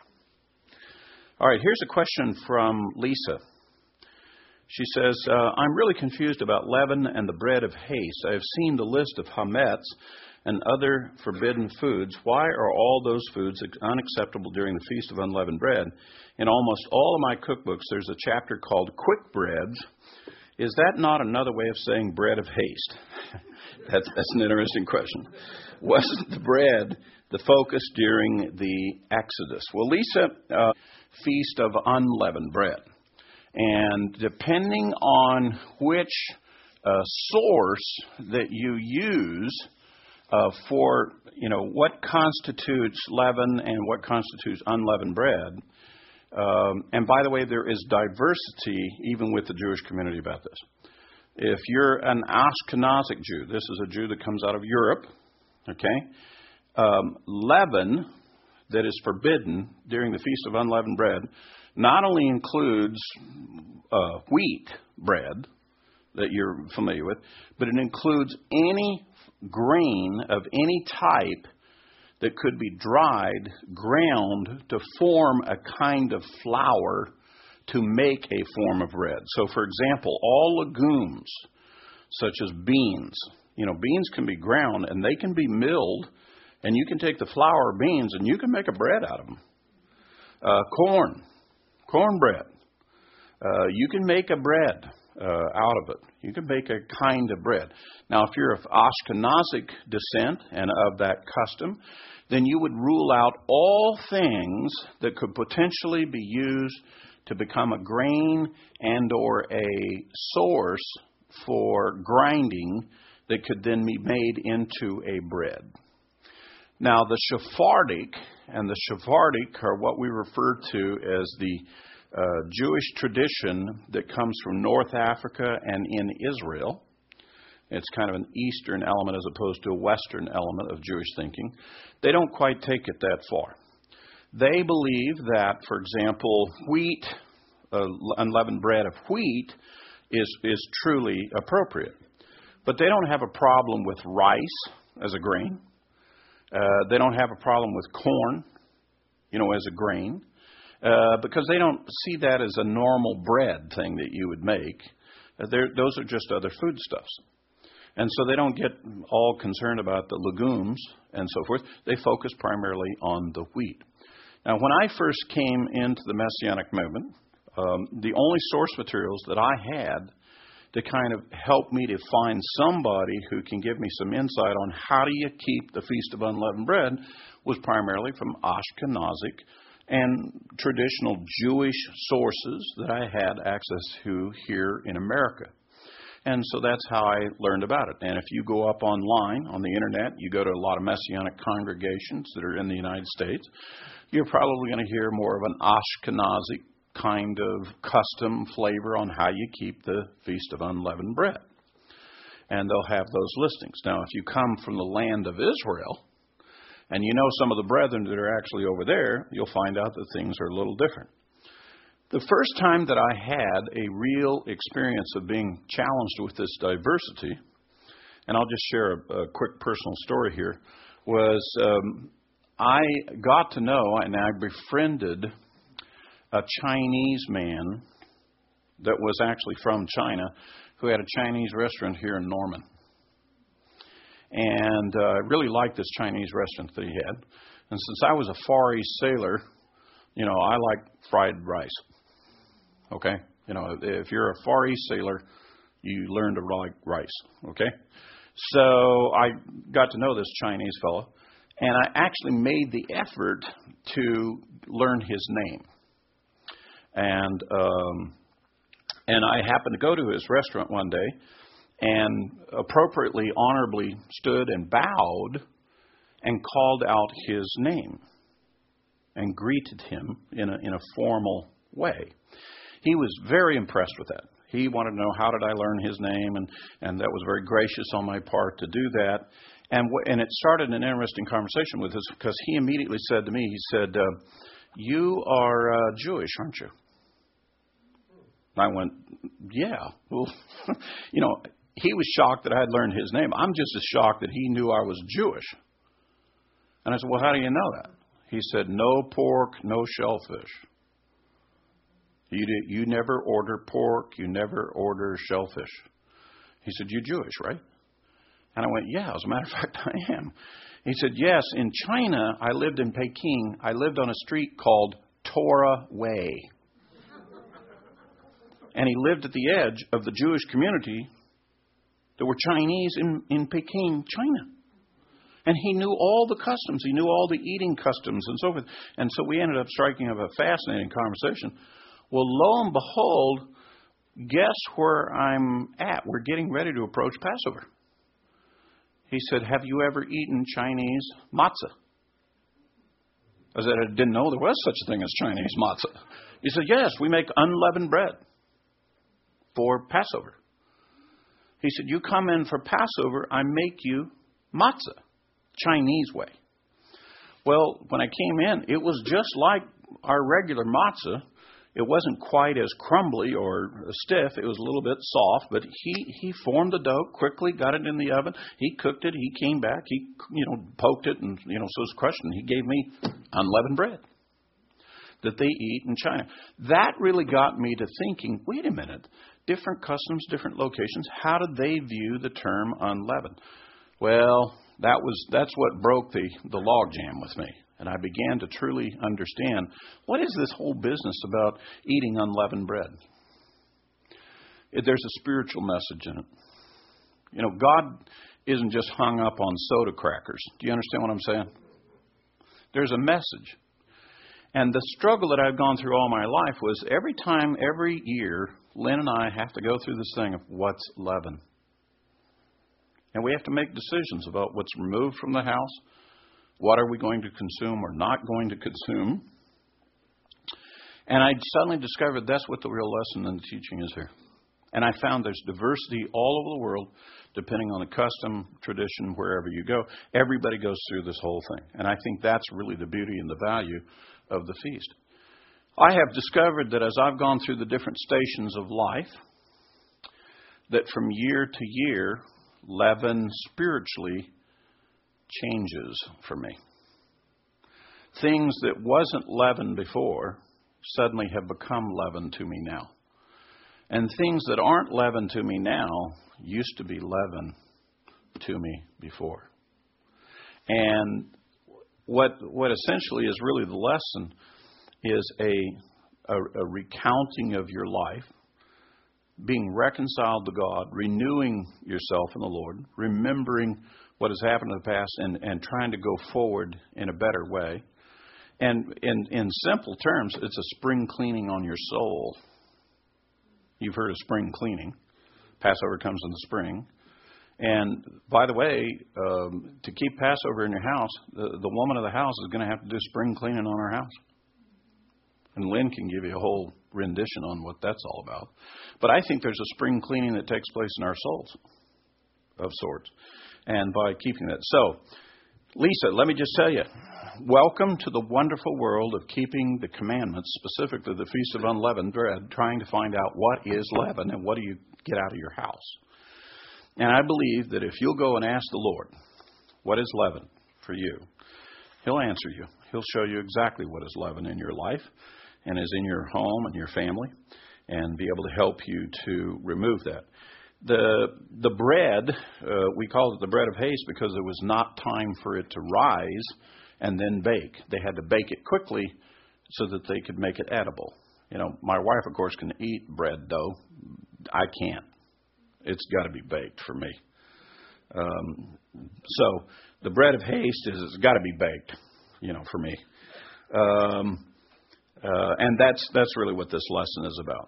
All right, here's a question from Lisa. She says, I'm really confused about leaven and the bread of haste. I have seen the list of hametz and other forbidden foods. Why are all those foods unacceptable during the Feast of Unleavened Bread? In almost all of my cookbooks, there's a chapter called Quick Breads. Is that not another way of saying bread of haste? That's an interesting question. Wasn't the bread the focus during the Exodus? Well, Lisa, Feast of Unleavened Bread. And depending on which source that you use for, what constitutes leaven and what constitutes unleavened bread, and by the way, there is diversity even with the Jewish community about this. If you're an Ashkenazic Jew, this is a Jew that comes out of Europe, okay? Leaven that is forbidden during the Feast of Unleavened Bread not only includes wheat bread that you're familiar with, but it includes any grain of any type that could be dried, ground to form a kind of flour to make a form of bread. So, for example, all legumes, such as beans, beans can be ground and they can be milled, and you can take the flour of beans and you can make a bread out of them. Cornbread. You can make a bread out of it. You can make a kind of bread. Now, if you're of Ashkenazic descent and of that custom, then you would rule out all things that could potentially be used to become a grain and or a source for grinding that could then be made into a bread. Now, the Sephardic are what we refer to as the Jewish tradition that comes from North Africa and in Israel. It's kind of an Eastern element as opposed to a Western element of Jewish thinking. They don't quite take it that far. They believe that, for example, wheat, unleavened bread of wheat is truly appropriate. But they don't have a problem with rice as a grain. They don't have a problem with corn, as a grain. Because they don't see that as a normal bread thing that you would make. Those are just other foodstuffs. And so they don't get all concerned about the legumes and so forth. They focus primarily on the wheat. Now, when I first came into the Messianic movement, the only source materials that I had to kind of help me to find somebody who can give me some insight on how do you keep the Feast of Unleavened Bread was primarily from Ashkenazic and traditional Jewish sources that I had access to here in America. And so that's how I learned about it. And if you go up online on the internet, you go to a lot of Messianic congregations that are in the United States, you're probably going to hear more of an Ashkenazic kind of custom flavor on how you keep the Feast of Unleavened Bread. And they'll have those listings. Now, if you come from the land of Israel, and you know some of the brethren that are actually over there, you'll find out that things are a little different. The first time that I had a real experience of being challenged with this diversity, and I'll just share a quick personal story here, was I got to know and I befriended a Chinese man that was actually from China who had a Chinese restaurant here in Norman. And I really liked this Chinese restaurant that he had. And since I was a Far East sailor, I like fried rice. Okay? If you're a Far East sailor, you learn to like rice. Okay? So I got to know this Chinese fellow, and I actually made the effort to learn his name. And I happened to go to his restaurant one day and appropriately, honorably stood and bowed and called out his name and greeted him in a formal way. He was very impressed with that. He wanted to know, how did I learn his name? And that was very gracious on my part to do that. And it started an interesting conversation with us, because he immediately said to me, he said, you are Jewish, aren't you? And I went, yeah. Well, he was shocked that I had learned his name. I'm just as shocked that he knew I was Jewish. And I said, well, how do you know that? He said, no pork, no shellfish. You never order pork. You never order shellfish. He said, you're Jewish, right? And I went, yeah, as a matter of fact, I am. He said, yes, in China, I lived in Peking. I lived on a street called Torah Way. And he lived at the edge of the Jewish community that were Chinese in Peking, China. And he knew all the customs. He knew all the eating customs and so forth. And so we ended up striking up a fascinating conversation. Well, lo and behold, guess where I'm at? We're getting ready to approach Passover. He said, have you ever eaten Chinese matzah? I said, I didn't know there was such a thing as Chinese matzah. He said, yes, we make unleavened bread for Passover. He said, you come in for Passover, I make you matzah, Chinese way. Well, when I came in, it was just like our regular matzah. It wasn't quite as crumbly or stiff. It was a little bit soft, but he formed the dough quickly, got it in the oven. He cooked it. He came back. He, poked it and, so it was crushed. And he gave me unleavened bread that they eat in China. That really got me to thinking, wait a minute, different customs, different locations. How did they view the term unleavened? Well, that's what broke the logjam with me. And I began to truly understand, what is this whole business about eating unleavened bread? There's a spiritual message in it. God isn't just hung up on soda crackers. Do you understand what I'm saying? There's a message. And the struggle that I've gone through all my life was every year, Lynn and I have to go through this thing of what's leaven. And we have to make decisions about what's removed from the house. What are we going to consume or not going to consume? And I suddenly discovered that's what the real lesson in the teaching is here. And I found there's diversity all over the world, depending on the custom, tradition, wherever you go. Everybody goes through this whole thing. And I think that's really the beauty and the value of the feast. I have discovered that as I've gone through the different stations of life, that from year to year, leaven spiritually changes for me. Things that wasn't leaven before suddenly have become leaven to me now. And things that aren't leaven to me now used to be leaven to me before. And what essentially is really the lesson is a recounting of your life, being reconciled to God, renewing yourself in the Lord, remembering what has happened in the past and trying to go forward in a better way. And in simple terms, it's a spring cleaning on your soul. You've heard of spring cleaning. Passover comes in the spring. And by the way, to keep Passover in your house, the woman of the house is going to have to do spring cleaning on her house. And Lynn can give you a whole rendition on what that's all about. But I think there's a spring cleaning that takes place in our souls of sorts. And by keeping that. So, Lisa, let me just tell you, welcome to the wonderful world of keeping the commandments, specifically the Feast of Unleavened Bread, trying to find out what is leaven and what do you get out of your house. And I believe that if you'll go and ask the Lord, what is leaven for you, He'll answer you. He'll show you exactly what is leaven in your life and is in your home and your family, and be able to help you to remove that. The bread, we called it the bread of haste because it was not time for it to rise and then bake. They had to bake it quickly so that they could make it edible. You know, my wife, of course, can eat bread dough. I can't. It's got to be baked for me. So the bread of haste it's got to be baked, you know, for me. And that's really what this lesson is about.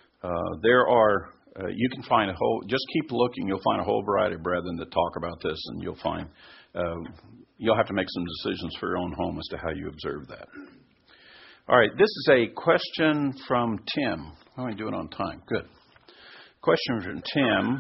You can find just keep looking, you'll find a whole variety of brethren that talk about this, and you'll find, you'll have to make some decisions for your own home as to how you observe that. All right, this is a question from Tim. How am I doing on time? Good. Question from Tim.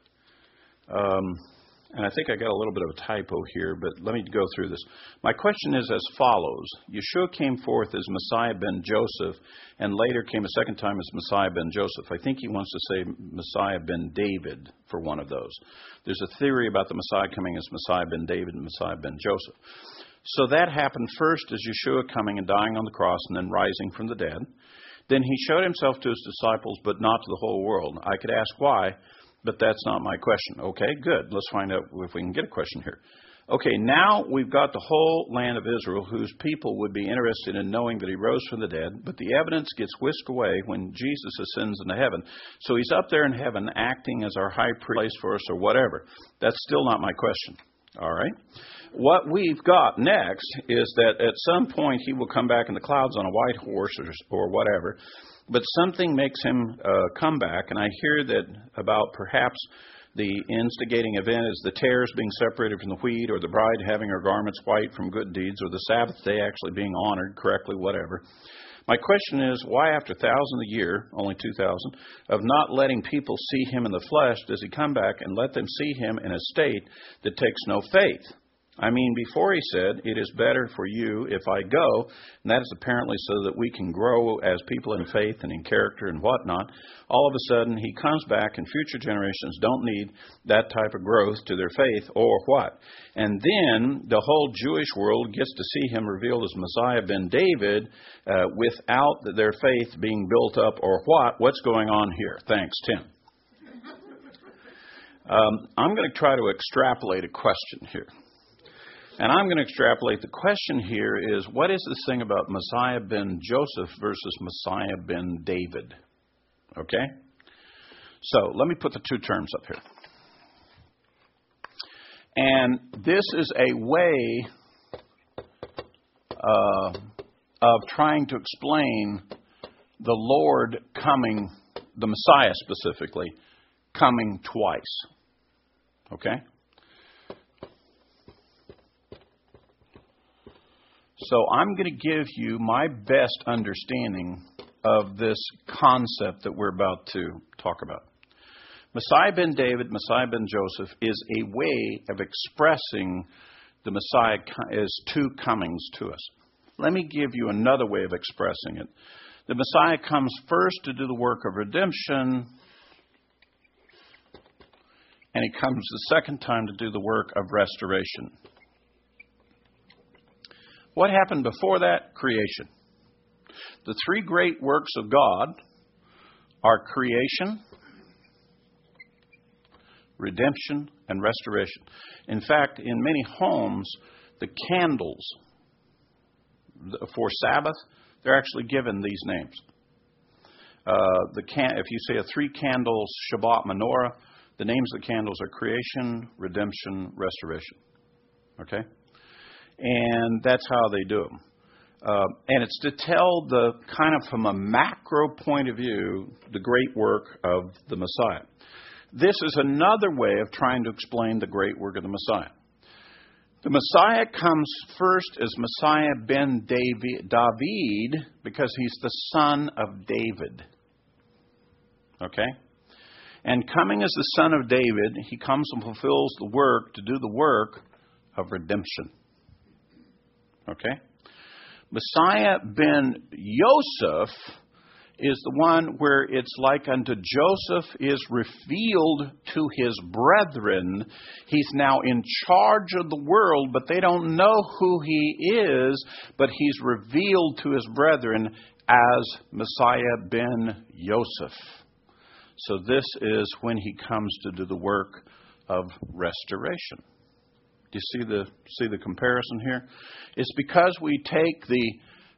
And I think I got a little bit of a typo here, but let me go through this. My question is as follows. Yeshua came forth as Messiah ben Joseph, and later came a second time as Messiah ben Joseph. I think he wants to say Messiah ben David for one of those. There's a theory about the Messiah coming as Messiah ben David and Messiah ben Joseph. So that happened first as Yeshua coming and dying on the cross and then rising from the dead. Then he showed himself to his disciples, but not to the whole world. I could ask why, but that's not my question. Okay, good. Let's find out if we can get a question here. Okay, now we've got the whole land of Israel whose people would be interested in knowing that he rose from the dead, but the evidence gets whisked away when Jesus ascends into heaven. So he's up there in heaven acting as our high priest for us or whatever. That's still not my question. All right? What we've got next is that at some point he will come back in the clouds on a white horse or whatever, but something makes him come back, and I hear that about perhaps the instigating event is the tares being separated from the wheat, or the bride having her garments white from good deeds, or the Sabbath day actually being honored correctly, whatever. My question is, why after 1,000 a year, only 2,000, of not letting people see him in the flesh, does he come back and let them see him in a state that takes no faith? I mean, before he said, it is better for you if I go, and that is apparently so that we can grow as people in faith and in character and whatnot. All of a sudden, he comes back, and future generations don't need that type of growth to their faith, or what? And then the whole Jewish world gets to see him revealed as Messiah ben David without their faith being built up, or what? What's going on here? Thanks, Tim. I'm going to try to extrapolate a question here. And I'm going to extrapolate. The question here is, what is this thing about Messiah ben Joseph versus Messiah ben David? Okay? So let me put the two terms up here. And this is a way of trying to explain the Lord coming, the Messiah specifically, coming twice. Okay? So I'm going to give you my best understanding of this concept that we're about to talk about. Messiah ben David, Messiah ben Joseph is a way of expressing the Messiah as two comings to us. Let me give you another way of expressing it. The Messiah comes first to do the work of redemption, and he comes the second time to do the work of restoration. What happened before that? Creation. The three great works of God are creation, redemption, and restoration. In fact, in many homes, the candles for Sabbath, they're actually given these names. If you say a 3-candle Shabbat menorah, the names of the candles are creation, redemption, restoration. Okay? And that's how they do them. And it's to tell the kind of from a macro point of view, the great work of the Messiah. This is another way of trying to explain the great work of the Messiah. The Messiah comes first as Messiah ben David because he's the son of David. Okay? And coming as the son of David, he comes and fulfills the work to do the work of redemption. Okay? Messiah ben Joseph is the one where it's like unto Joseph is revealed to his brethren. He's now in charge of the world, but they don't know who he is, but he's revealed to his brethren as Messiah ben Joseph. So this is when he comes to do the work of restoration. Do you see the comparison here? It's because we take the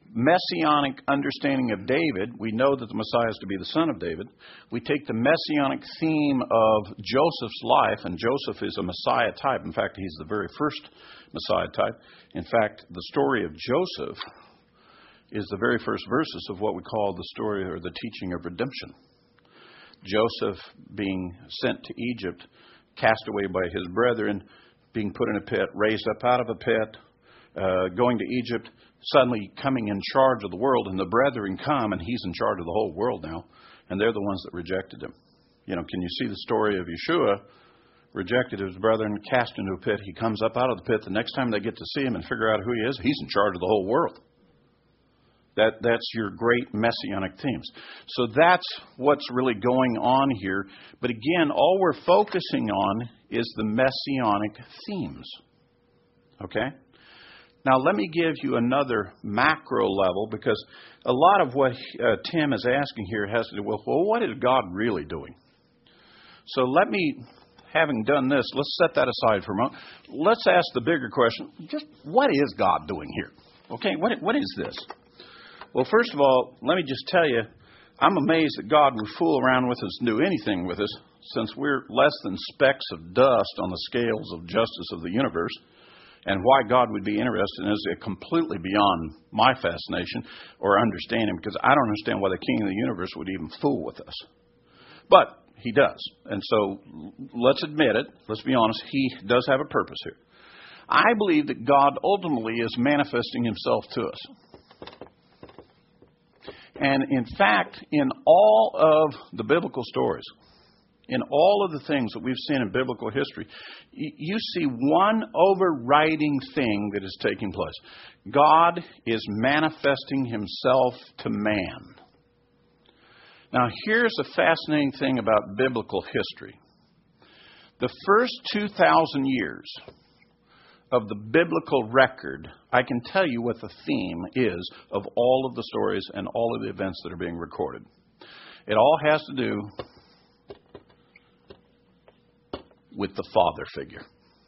messianic understanding of David, we know that the Messiah is to be the son of David. We take the messianic theme of Joseph's life, and Joseph is a Messiah type. In fact, he's the very first Messiah type. In fact, the story of Joseph is the very first verses of what we call the story or the teaching of redemption. Joseph being sent to Egypt, cast away by his brethren, being put in a pit, raised up out of a pit, going to Egypt, suddenly coming in charge of the world, and the brethren come, and he's in charge of the whole world now, and they're the ones that rejected him. You know, can you see the story of Yeshua? Rejected his brethren, cast into a pit. He comes up out of the pit. The next time they get to see him and figure out who he is, he's in charge of the whole world. That's your great messianic themes. So that's what's really going on here. But again, all we're focusing on is the messianic themes. Okay? Now, let me give you another macro level, because a lot of what Tim is asking here has to do with, well, what is God really doing? So let me, having done this, let's set that aside for a moment. Let's ask the bigger question, just what is God doing here? Okay, what is this? Well, first of all, let me just tell you, I'm amazed that God would fool around with us and do anything with us, since we're less than specks of dust on the scales of justice of the universe. And why God would be interested in is completely beyond my fascination or understanding, because I don't understand why the King of the universe would even fool with us. But he does. And so let's admit it. Let's be honest. He does have a purpose here. I believe that God ultimately is manifesting himself to us. And in fact, in all of the biblical stories, in all of the things that we've seen in biblical history, you see one overriding thing that is taking place. God is manifesting himself to man. Now, here's a fascinating thing about biblical history. The first 2,000 years of the biblical record, I can tell you what the theme is of all of the stories and all of the events that are being recorded. It all has to do with the father figure.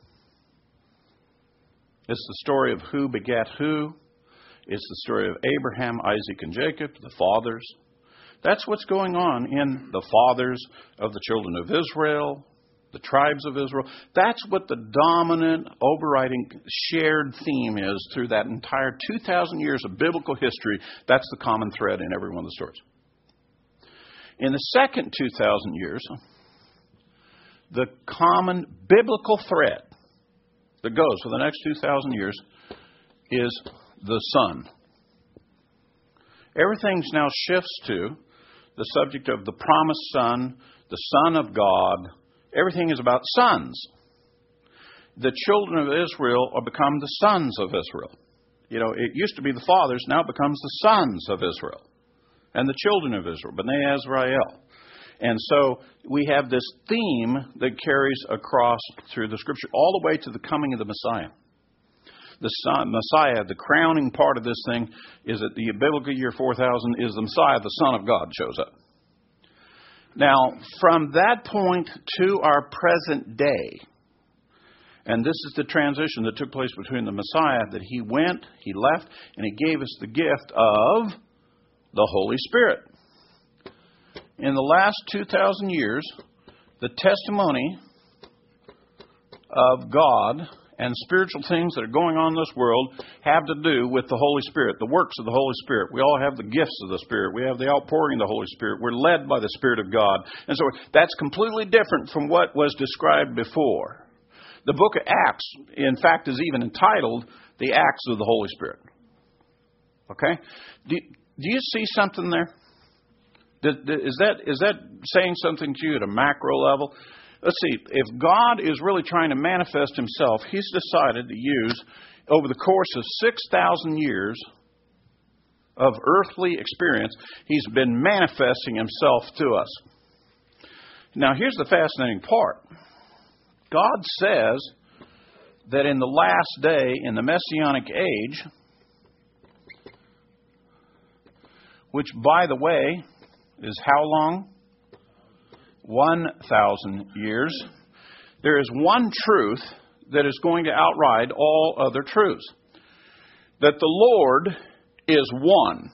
It's the story of who begat who. It's the story of Abraham, Isaac, and Jacob, the fathers. That's what's going on in the fathers of the children of Israel, the tribes of Israel. That's what the dominant, overriding, shared theme is through that entire 2,000 years of biblical history. That's the common thread in every one of the stories. In the second 2,000 years, the common biblical thread that goes for the next 2,000 years is the Son. Everything now shifts to the subject of the promised Son, the Son of God. Everything is about sons. The children of Israel are become the sons of Israel. You know, it used to be the fathers, now it becomes the sons of Israel. And the children of Israel, B'nai Israel. And so we have this theme that carries across through the Scripture all the way to the coming of the Messiah. The Son, Messiah, the crowning part of this thing is that the biblical year 4000 is the Messiah, the Son of God, shows up. Now, from that point to our present day, and this is the transition that took place between the Messiah, that he went, he left, and he gave us the gift of the Holy Spirit. In the last 2,000 years, the testimony of God and spiritual things that are going on in this world have to do with the Holy Spirit, the works of the Holy Spirit. We all have the gifts of the Spirit. We have the outpouring of the Holy Spirit. We're led by the Spirit of God. And so that's completely different from what was described before. The book of Acts, in fact, is even entitled The Acts of the Holy Spirit. Okay? Do you see something there? Is that saying something to you at a macro level? Let's see, if God is really trying to manifest himself, he's decided to use, over the course of 6,000 years of earthly experience, he's been manifesting himself to us. Now, here's the fascinating part. God says that in the last day, in the Messianic age, which, by the way, is how long? 1,000 years. There is one truth that is going to outride all other truths. That the Lord is one.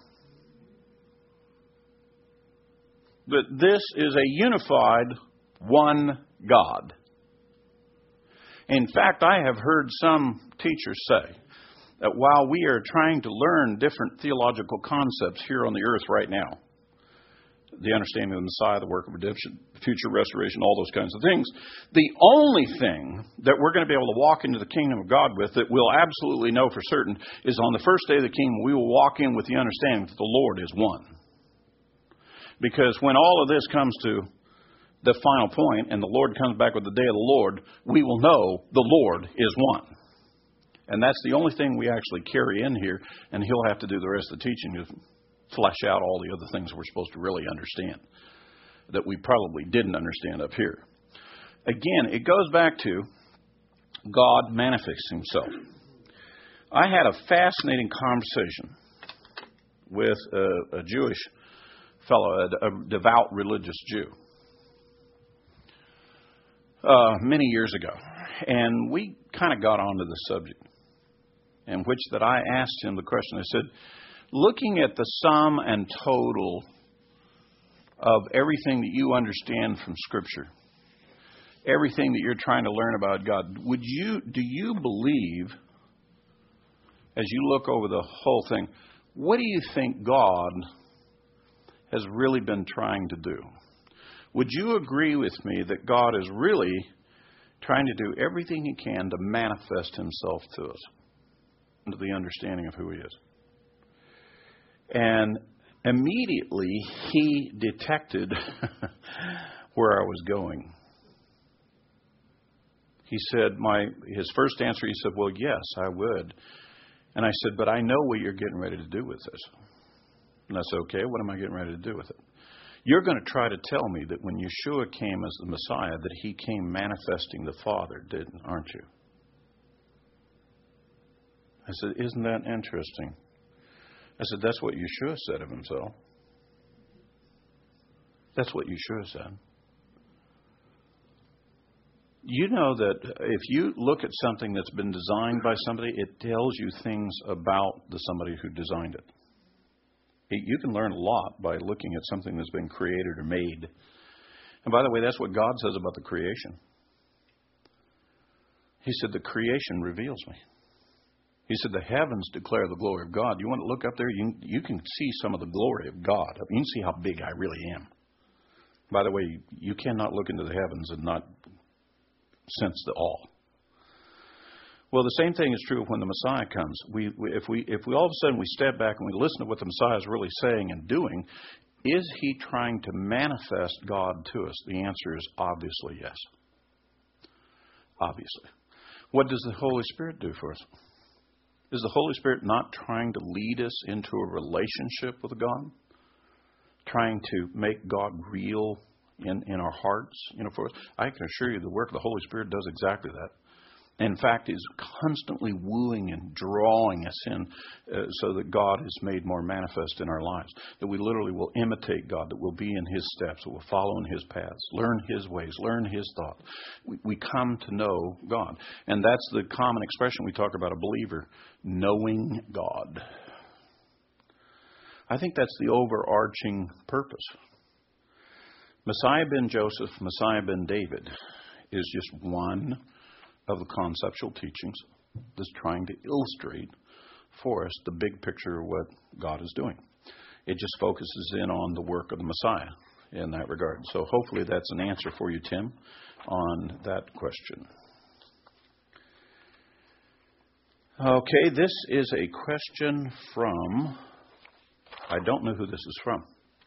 That this is a unified one God. In fact, I have heard some teachers say that while we are trying to learn different theological concepts here on the earth right now, the understanding of the Messiah, the work of redemption, future restoration, all those kinds of things, the only thing that we're going to be able to walk into the kingdom of God with that we'll absolutely know for certain is on the first day of the kingdom, we will walk in with the understanding that the Lord is one. Because when all of this comes to the final point and the Lord comes back with the day of the Lord, we will know the Lord is one. And that's the only thing we actually carry in here, and He'll have to do the rest of the teaching to flesh out all the other things we're supposed to really understand that we probably didn't understand up here. Again, it goes back to God manifests Himself. I had a fascinating conversation with a Jewish fellow, a devout religious Jew, many years ago. And we kind of got onto the subject, in which that I asked him the question. I said, looking at the sum and total of everything that you understand from Scripture, everything that you're trying to learn about God, do you believe, as you look over the whole thing, what do you think God has really been trying to do? Would you agree with me that God is really trying to do everything He can to manifest Himself to us, into the understanding of who He is? And immediately he detected where I was going. He said, his first answer, he said, well, yes, I would. And I said, but I know what you're getting ready to do with this. And I said, okay, what am I getting ready to do with it? You're going to try to tell me that when Yeshua came as the Messiah, that He came manifesting the Father, aren't you? I said, isn't that interesting? I said, that's what Yeshua said of Himself. That's what Yeshua said. You know that if you look at something that's been designed by somebody, it tells you things about somebody who designed it. You can learn a lot by looking at something that's been created or made. And by the way, that's what God says about the creation. He said, the creation reveals me. He said, the heavens declare the glory of God. You want to look up there? You can see some of the glory of God. You can see how big I really am. By the way, you cannot look into the heavens and not sense the awe. Well, the same thing is true when the Messiah comes. If we all of a sudden we step back and we listen to what the Messiah is really saying and doing, is He trying to manifest God to us? The answer is obviously yes. Obviously. What does the Holy Spirit do for us? Is the Holy Spirit not trying to lead us into a relationship with God? Trying to make God real in our hearts, for us? I can assure you the work of the Holy Spirit does exactly that. In fact, is constantly wooing and drawing us in so that God is made more manifest in our lives. That we literally will imitate God, that we'll be in His steps, that we'll follow in His paths, learn His ways, learn His thought. We come to know God. And that's the common expression we talk about a believer, knowing God. I think that's the overarching purpose. Messiah ben Joseph, Messiah ben David is just one of the conceptual teachings that's trying to illustrate for us the big picture of what God is doing. It just focuses in on the work of the Messiah in that regard. So hopefully that's an answer for you, Tim, on that question. Okay, this is a question from, I don't know who this is from.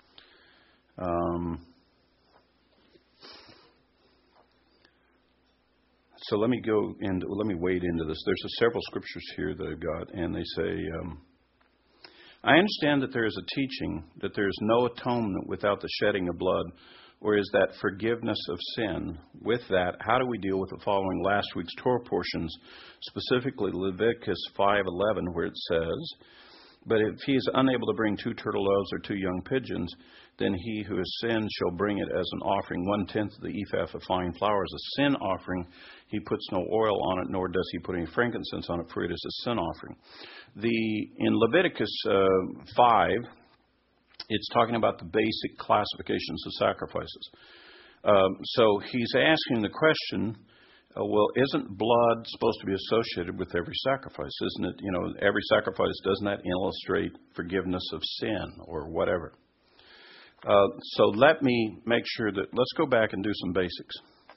So let me wade into this. There's several scriptures here that I've got, and they say, I understand that there is a teaching that there is no atonement without the shedding of blood, or is that forgiveness of sin? With that, how do we deal with the following last week's Torah portions, specifically Leviticus 5:11, where it says, but if he is unable to bring 2 turtle doves or 2 young pigeons, then he who has sinned shall bring it as an offering, 1/10 of the ephah of fine flour as a sin offering. He puts no oil on it, nor does he put any frankincense on it, for it is a sin offering. In Leviticus 5, it's talking about the basic classifications of sacrifices. So he's asking the question, well, isn't blood supposed to be associated with every sacrifice? Isn't it, every sacrifice, doesn't that illustrate forgiveness of sin or whatever? So let me make sure that, let's go back and do some basics.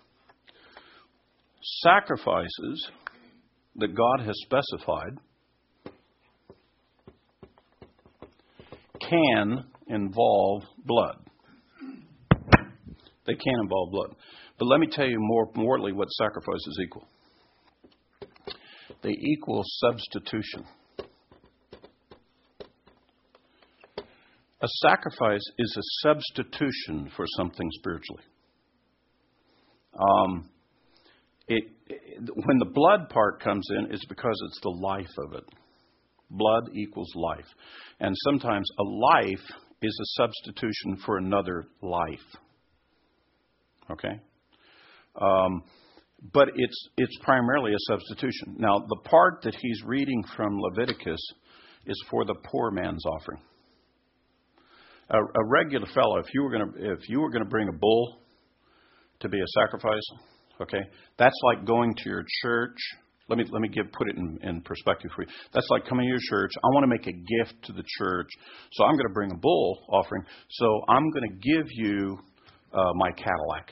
Sacrifices that God has specified can involve blood. They can involve blood. But let me tell you more morally what sacrifices equal. They equal substitution. A sacrifice is a substitution for something spiritually. When the blood part comes in, it's because it's the life of it. Blood equals life. And sometimes a life is a substitution for another life. Okay? But it's primarily a substitution. Now, the part that he's reading from Leviticus is for the poor man's offering. A regular fellow, if you were going to bring a bull to be a sacrifice, okay, that's like going to your church. Let me put it in perspective for you. That's like coming to your church. I want to make a gift to the church, so I'm going to bring a bull offering. So I'm going to give you my Cadillac.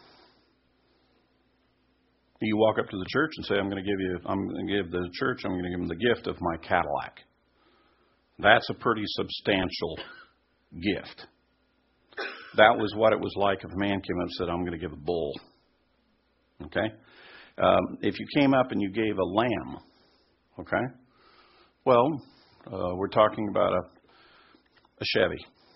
You walk up to the church and say, I'm going to give the church them the gift of my Cadillac. That's a pretty substantial gift. That was what it was like if a man came up and said, I'm going to give a bull. Okay? If you came up and you gave a lamb, okay? Well, we're talking about a Chevy.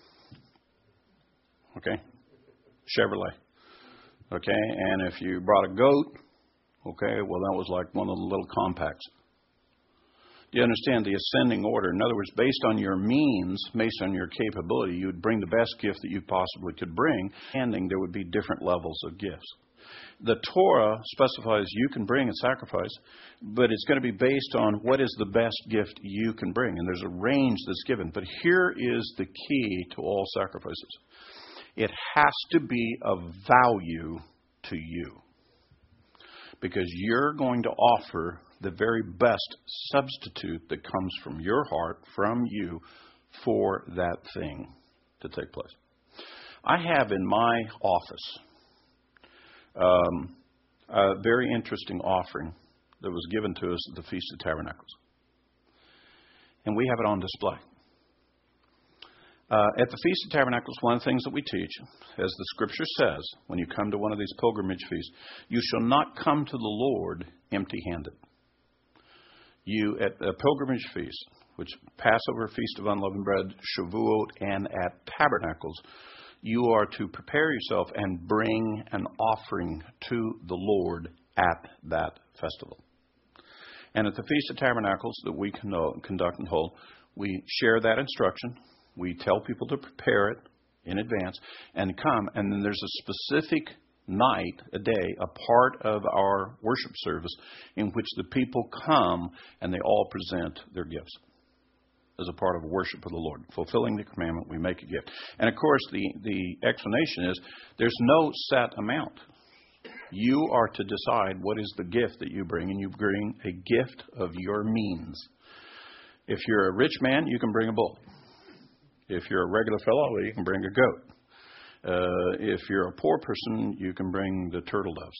Okay? Chevrolet. Okay? And if you brought a goat, okay, well, that was like one of the little compacts. Do you understand the ascending order? In other words, based on your means, based on your capability, you would bring the best gift that you possibly could bring, and there would be different levels of gifts. The Torah specifies you can bring a sacrifice, but it's going to be based on what is the best gift you can bring. And there's a range that's given. But here is the key to all sacrifices. It has to be of value to you, because you're going to offer the very best substitute that comes from your heart, from you, for that thing to take place. I have in my office a very interesting offering that was given to us at the Feast of Tabernacles. And we have it on display. At the Feast of Tabernacles, one of the things that we teach, as the Scripture says, when you come to one of these pilgrimage feasts, you shall not come to the Lord empty-handed. You, at a pilgrimage feast, which Passover, Feast of Unleavened Bread, Shavuot, and at Tabernacles, you are to prepare yourself and bring an offering to the Lord at that festival. And at the Feast of Tabernacles that we conduct and hold, we share that instruction. We tell people to prepare it in advance and come. And then there's a specific night, a day, a part of our worship service in which the people come and they all present their gifts as a part of worship of the Lord. Fulfilling the commandment, we make a gift. And of course, the explanation is there's no set amount. You are to decide what is the gift that you bring, and you bring a gift of your means. If you're a rich man, you can bring a bull. If you're a regular fellow, you can bring a goat. If you're a poor person, you can bring the turtle doves.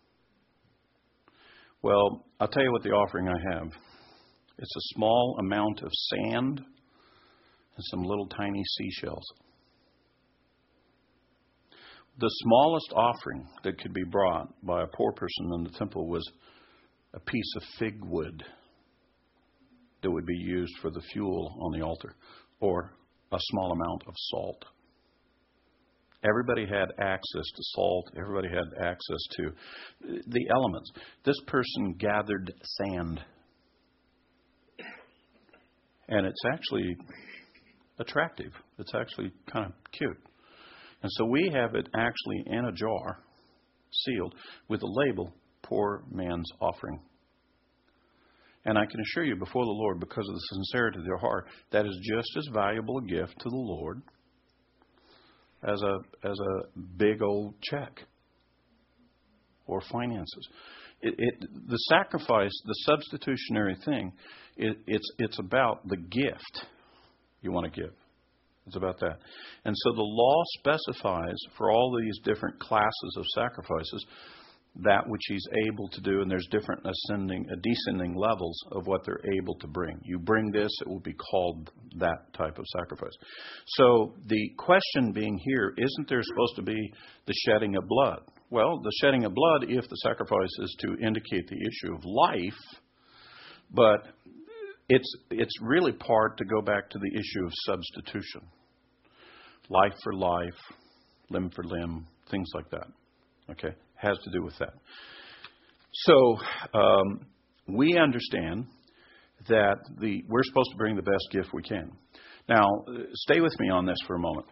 Well, I'll tell you what the offering I have. It's a small amount of sand and some little tiny seashells. The smallest offering that could be brought by a poor person in the temple was a piece of fig wood that would be used for the fuel on the altar, or a small amount of salt. Everybody had access to salt. Everybody had access to the elements. This person gathered sand. And it's actually attractive. It's actually kind of cute. And so we have it actually in a jar, sealed, with the label, Poor Man's Offering. And I can assure you before the Lord, because of the sincerity of their heart, that is just as valuable a gift to the Lord as a big old check or finances. The sacrifice, the substitutionary thing, it's about the gift you want to give. It's about that. And so the law specifies for all these different classes of sacrifices that which he's able to do, and there's different descending levels of what they're able to bring. You bring this, it will be called that type of sacrifice. So the question being here, isn't there supposed to be the shedding of blood? Well, the shedding of blood, if the sacrifice is to indicate the issue of life, but it's really part to go back to the issue of substitution. Life for life, limb for limb, things like that. Okay? Has to do with that. So we understand that we're supposed to bring the best gift we can. Now, stay with me on this for a moment.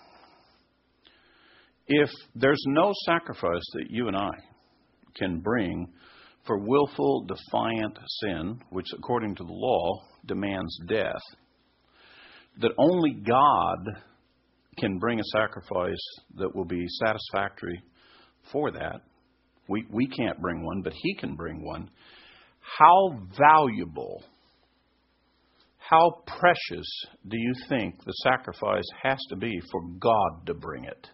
If there's no sacrifice that you and I can bring for willful, defiant sin, which according to the law demands death, that only God can bring a sacrifice that will be satisfactory for that. We can't bring one, but He can bring one. How valuable, how precious do you think the sacrifice has to be for God to bring it?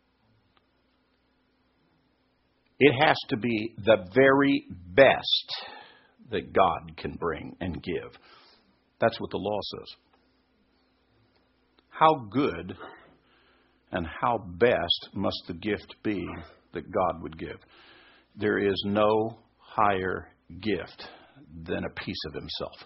It has to be the very best that God can bring and give. That's what the law says. How good and how best must the gift be that God would give? There is no higher gift than a piece of Himself.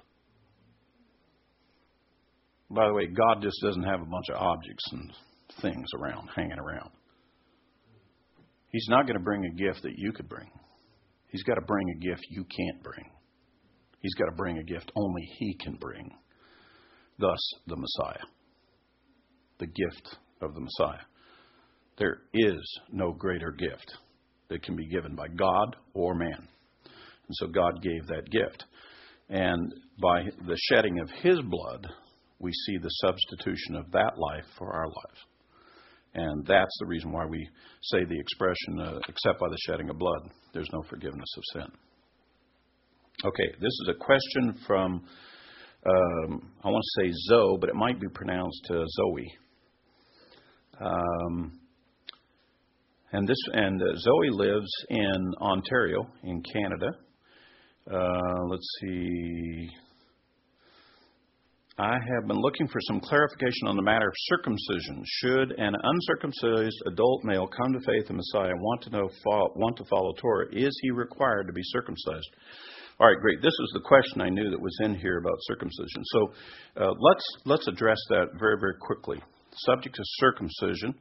By the way, God just doesn't have a bunch of objects and things around, hanging around. He's not going to bring a gift that you could bring. He's got to bring a gift you can't bring. He's got to bring a gift only He can bring. Thus, the Messiah. The gift of the Messiah. There is no greater gift that can be given by God or man. And so God gave that gift. And by the shedding of His blood, we see the substitution of that life for our lives. And that's the reason why we say the expression, except by the shedding of blood, there's no forgiveness of sin. Okay, this is a question from, I want to say Zoe, but it might be pronounced Zoe. And Zoe lives in Ontario, in Canada. Let's see. I have been looking for some clarification on the matter of circumcision. Should an uncircumcised adult male come to faith in Messiah and want to follow Torah, is he required to be circumcised? All right, great. This is the question I knew that was in here about circumcision. So let's address that very, very quickly. Subject is circumcision.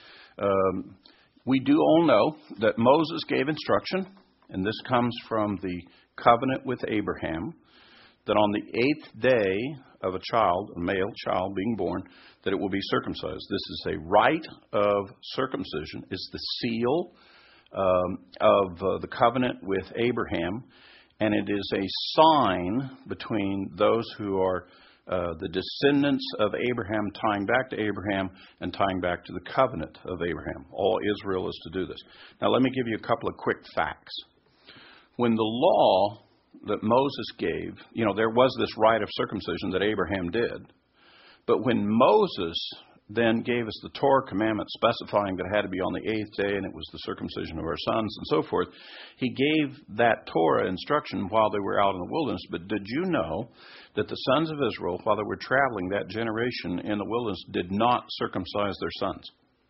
We do all know that Moses gave instruction, and this comes from the covenant with Abraham, that on the 8th day of a male child being born, that it will be circumcised. This is a rite of circumcision. It's the seal of the covenant with Abraham, and it is a sign between those who are the descendants of Abraham, tying back to Abraham and tying back to the covenant of Abraham. All Israel is to do this. Now, let me give you a couple of quick facts. When the law that Moses gave, there was this rite of circumcision that Abraham did. But when Moses then gave us the Torah commandment specifying that it had to be on the 8th day and it was the circumcision of our sons and so forth, he gave that Torah instruction while they were out in the wilderness. But did you know that the sons of Israel, while they were traveling that generation in the wilderness, did not circumcise their sons?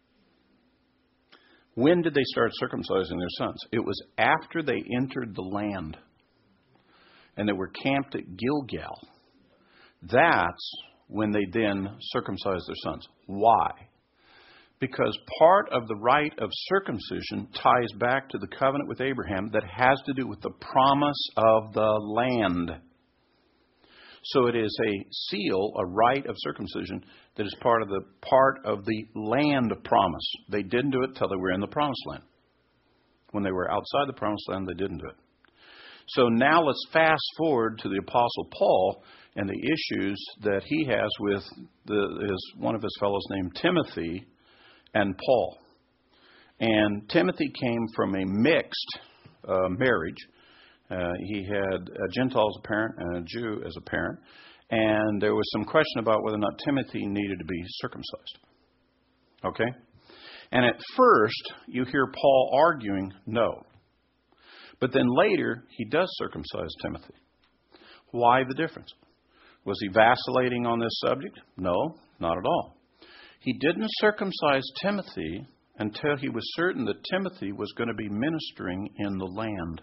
When did they start circumcising their sons? It was after they entered the land and they were camped at Gilgal. That's when they then circumcised their sons. Why? Because part of the rite of circumcision ties back to the covenant with Abraham that has to do with the promise of the land. So it is a seal, a rite of circumcision that is part of the land promise. They didn't do it till they were in the promised land. When they were outside the promised land, they didn't do it. So now let's fast forward to the Apostle Paul and the issues that he has with one of his fellows named Timothy and Paul. And Timothy came from a mixed marriage. He had a Gentile as a parent and a Jew as a parent. And there was some question about whether or not Timothy needed to be circumcised. Okay? And at first, you hear Paul arguing, no. But then later, he does circumcise Timothy. Why the difference? Was he vacillating on this subject? No, not at all. He didn't circumcise Timothy until he was certain that Timothy was going to be ministering in the land.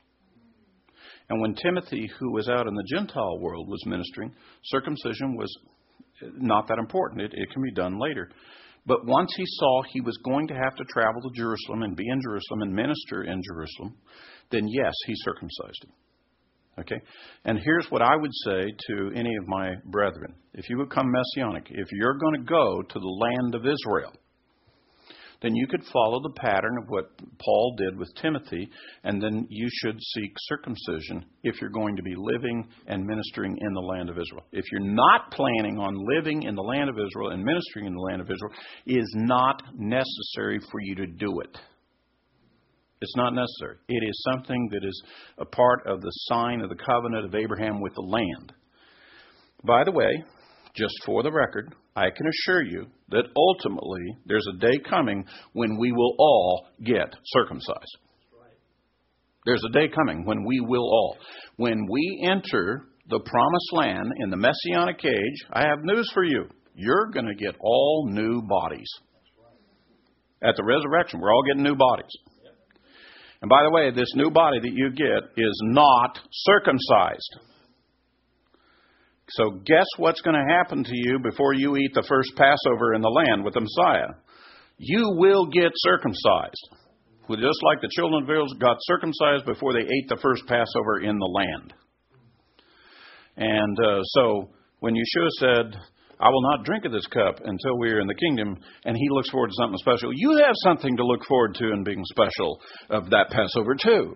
And when Timothy, who was out in the Gentile world, was ministering, circumcision was not that important. It can be done later. But once he saw he was going to have to travel to Jerusalem and be in Jerusalem and minister in Jerusalem, then yes, he circumcised him. Okay? And here's what I would say to any of my brethren. If you become Messianic, if you're going to go to the land of Israel, then you could follow the pattern of what Paul did with Timothy, and then you should seek circumcision if you're going to be living and ministering in the land of Israel. If you're not planning on living in the land of Israel and ministering in the land of Israel, it is not necessary for you to do it. It's not necessary. It is something that is a part of the sign of the covenant of Abraham with the land. By the way, just for the record, I can assure you that ultimately there's a day coming when we will all get circumcised. There's a day coming when we will all. When we enter the promised land in the Messianic age, I have news for you. You're going to get all new bodies. At the resurrection, we're all getting new bodies. And by the way, this new body that you get is not circumcised. So guess what's going to happen to you before you eat the first Passover in the land with the Messiah? You will get circumcised. Just like the children of Israel got circumcised before they ate the first Passover in the land. And so when Yeshua said, I will not drink of this cup until we are in the kingdom, and he looks forward to something special, you have something to look forward to in being special of that Passover too.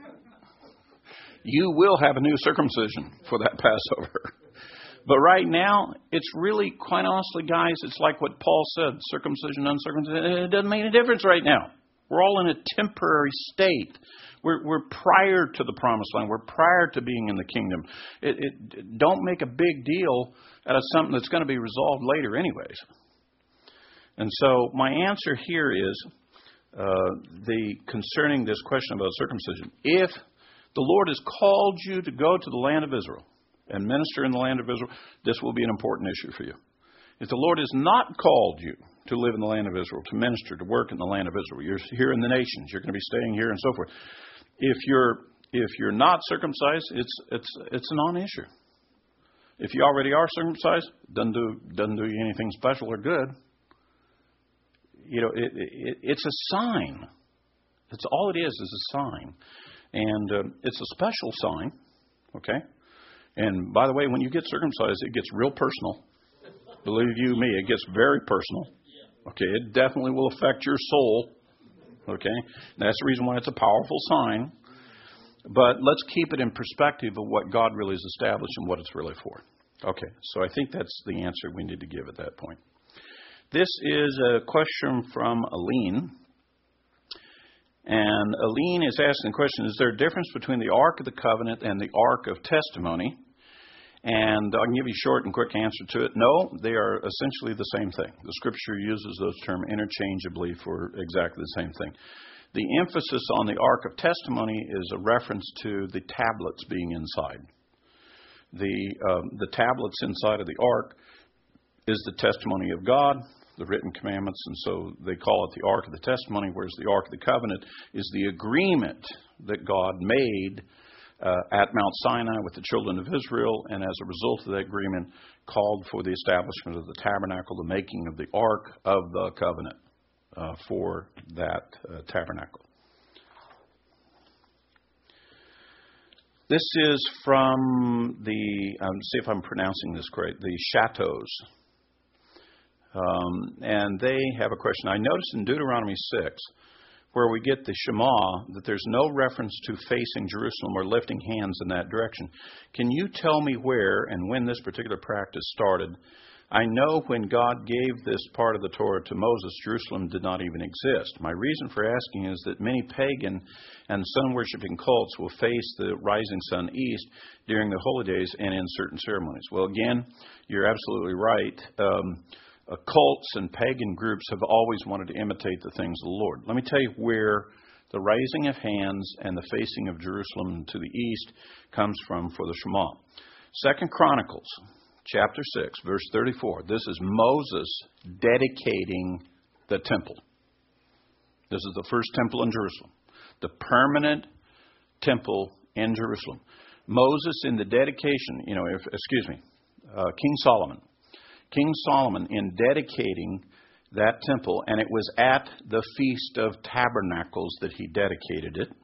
You will have a new circumcision for that Passover. But right now, it's really, quite honestly, guys, it's like what Paul said, circumcision, uncircumcision, it doesn't make any difference right now. We're all in a temporary state. We're prior to the promised land. We're prior to being in the kingdom. Don't make a big deal out of something that's going to be resolved later anyways. And so my answer here is concerning this question about circumcision. If the Lord has called you to go to the land of Israel and minister in the land of Israel, this will be an important issue for you. If the Lord has not called you to live in the land of Israel, to minister, to work in the land of Israel, you're here in the nations, you're going to be staying here and so forth. If you're not circumcised, it's a non-issue. If you already are circumcised, doesn't do you anything special or good. You know, it's a sign. That's all it is a sign. And it's a special sign, okay? And by the way, when you get circumcised, it gets real personal. Believe you me, it gets very personal. Okay, it definitely will affect your soul. Okay, and that's the reason why it's a powerful sign. But let's keep it in perspective of what God really has established and what it's really for. Okay, so I think that's the answer we need to give at that point. This is a question from Aline. And Aline is asking the question, is there a difference between the Ark of the Covenant and the Ark of Testimony? And I can give you a short and quick answer to it. No, they are essentially the same thing. The Scripture uses those terms interchangeably for exactly the same thing. The emphasis on the Ark of Testimony is a reference to the tablets being inside. The tablets inside of the Ark is the testimony of God, the written commandments, and so they call it the Ark of the Testimony, whereas the Ark of the Covenant is the agreement that God made at Mount Sinai with the children of Israel, and as a result of that agreement, called for the establishment of the tabernacle, the making of the Ark of the Covenant for that tabernacle. This is from the, see if I'm pronouncing this correct, the Chateaus. And they have a question. I noticed in Deuteronomy 6, where we get the Shema, that there's no reference to facing Jerusalem or lifting hands in that direction. Can you tell me where and when this particular practice started? I know when God gave this part of the Torah to Moses, Jerusalem did not even exist. My reason for asking is that many pagan and sun-worshipping cults will face the rising sun east during the holy days and in certain ceremonies. Well, again, you're absolutely right. Cults and pagan groups have always wanted to imitate the things of the Lord. Let me tell you where the raising of hands and the facing of Jerusalem to the east comes from for the Shema. 2 Chronicles chapter 6, verse 34. This is Moses dedicating the temple. This is the first temple in Jerusalem, the permanent temple in Jerusalem. Moses in the dedication, King Solomon. King Solomon in dedicating that temple, and it was at the Feast of Tabernacles that he dedicated it.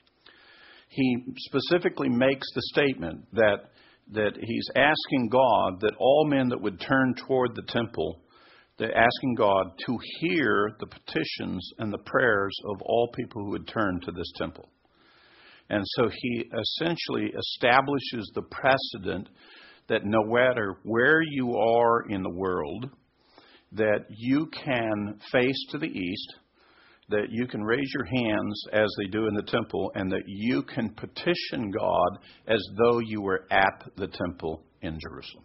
He specifically makes the statement that he's asking God that all men that would turn toward the temple, they're asking God to hear the petitions and the prayers of all people who would turn to this temple. And so he essentially establishes the precedent that no matter where you are in the world, that you can face to the east, that you can raise your hands as they do in the temple, and that you can petition God as though you were at the temple in Jerusalem,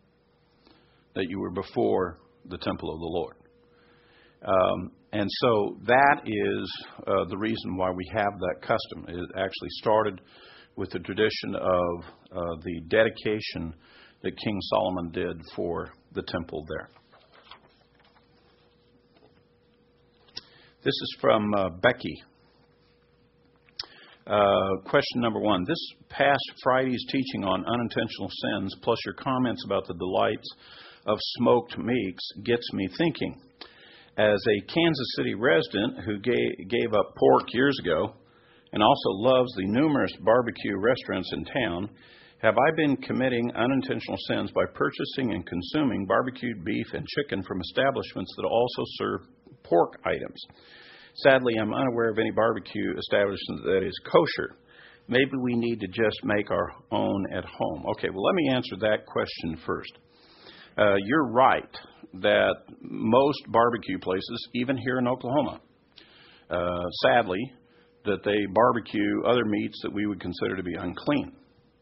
that you were before the temple of the Lord. And so that is the reason why we have that custom. It actually started with the tradition of the dedication that King Solomon did for the temple there. This is from Becky. Question number 1. This past Friday's teaching on unintentional sins, plus your comments about the delights of smoked meats, gets me thinking. As a Kansas City resident who gave up pork years ago and also loves the numerous barbecue restaurants in town, have I been committing unintentional sins by purchasing and consuming barbecued beef and chicken from establishments that also serve pork items? Sadly, I'm unaware of any barbecue establishment that is kosher. Maybe we need to just make our own at home. Okay, well, let me answer that question first. You're right that most barbecue places, even here in Oklahoma, sadly, that they barbecue other meats that we would consider to be unclean.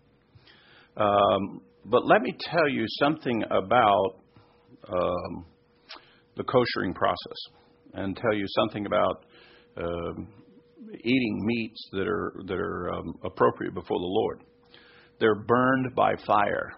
But let me tell you something about the koshering process, and tell you something about eating meats that are appropriate before the Lord. They're burned by fire.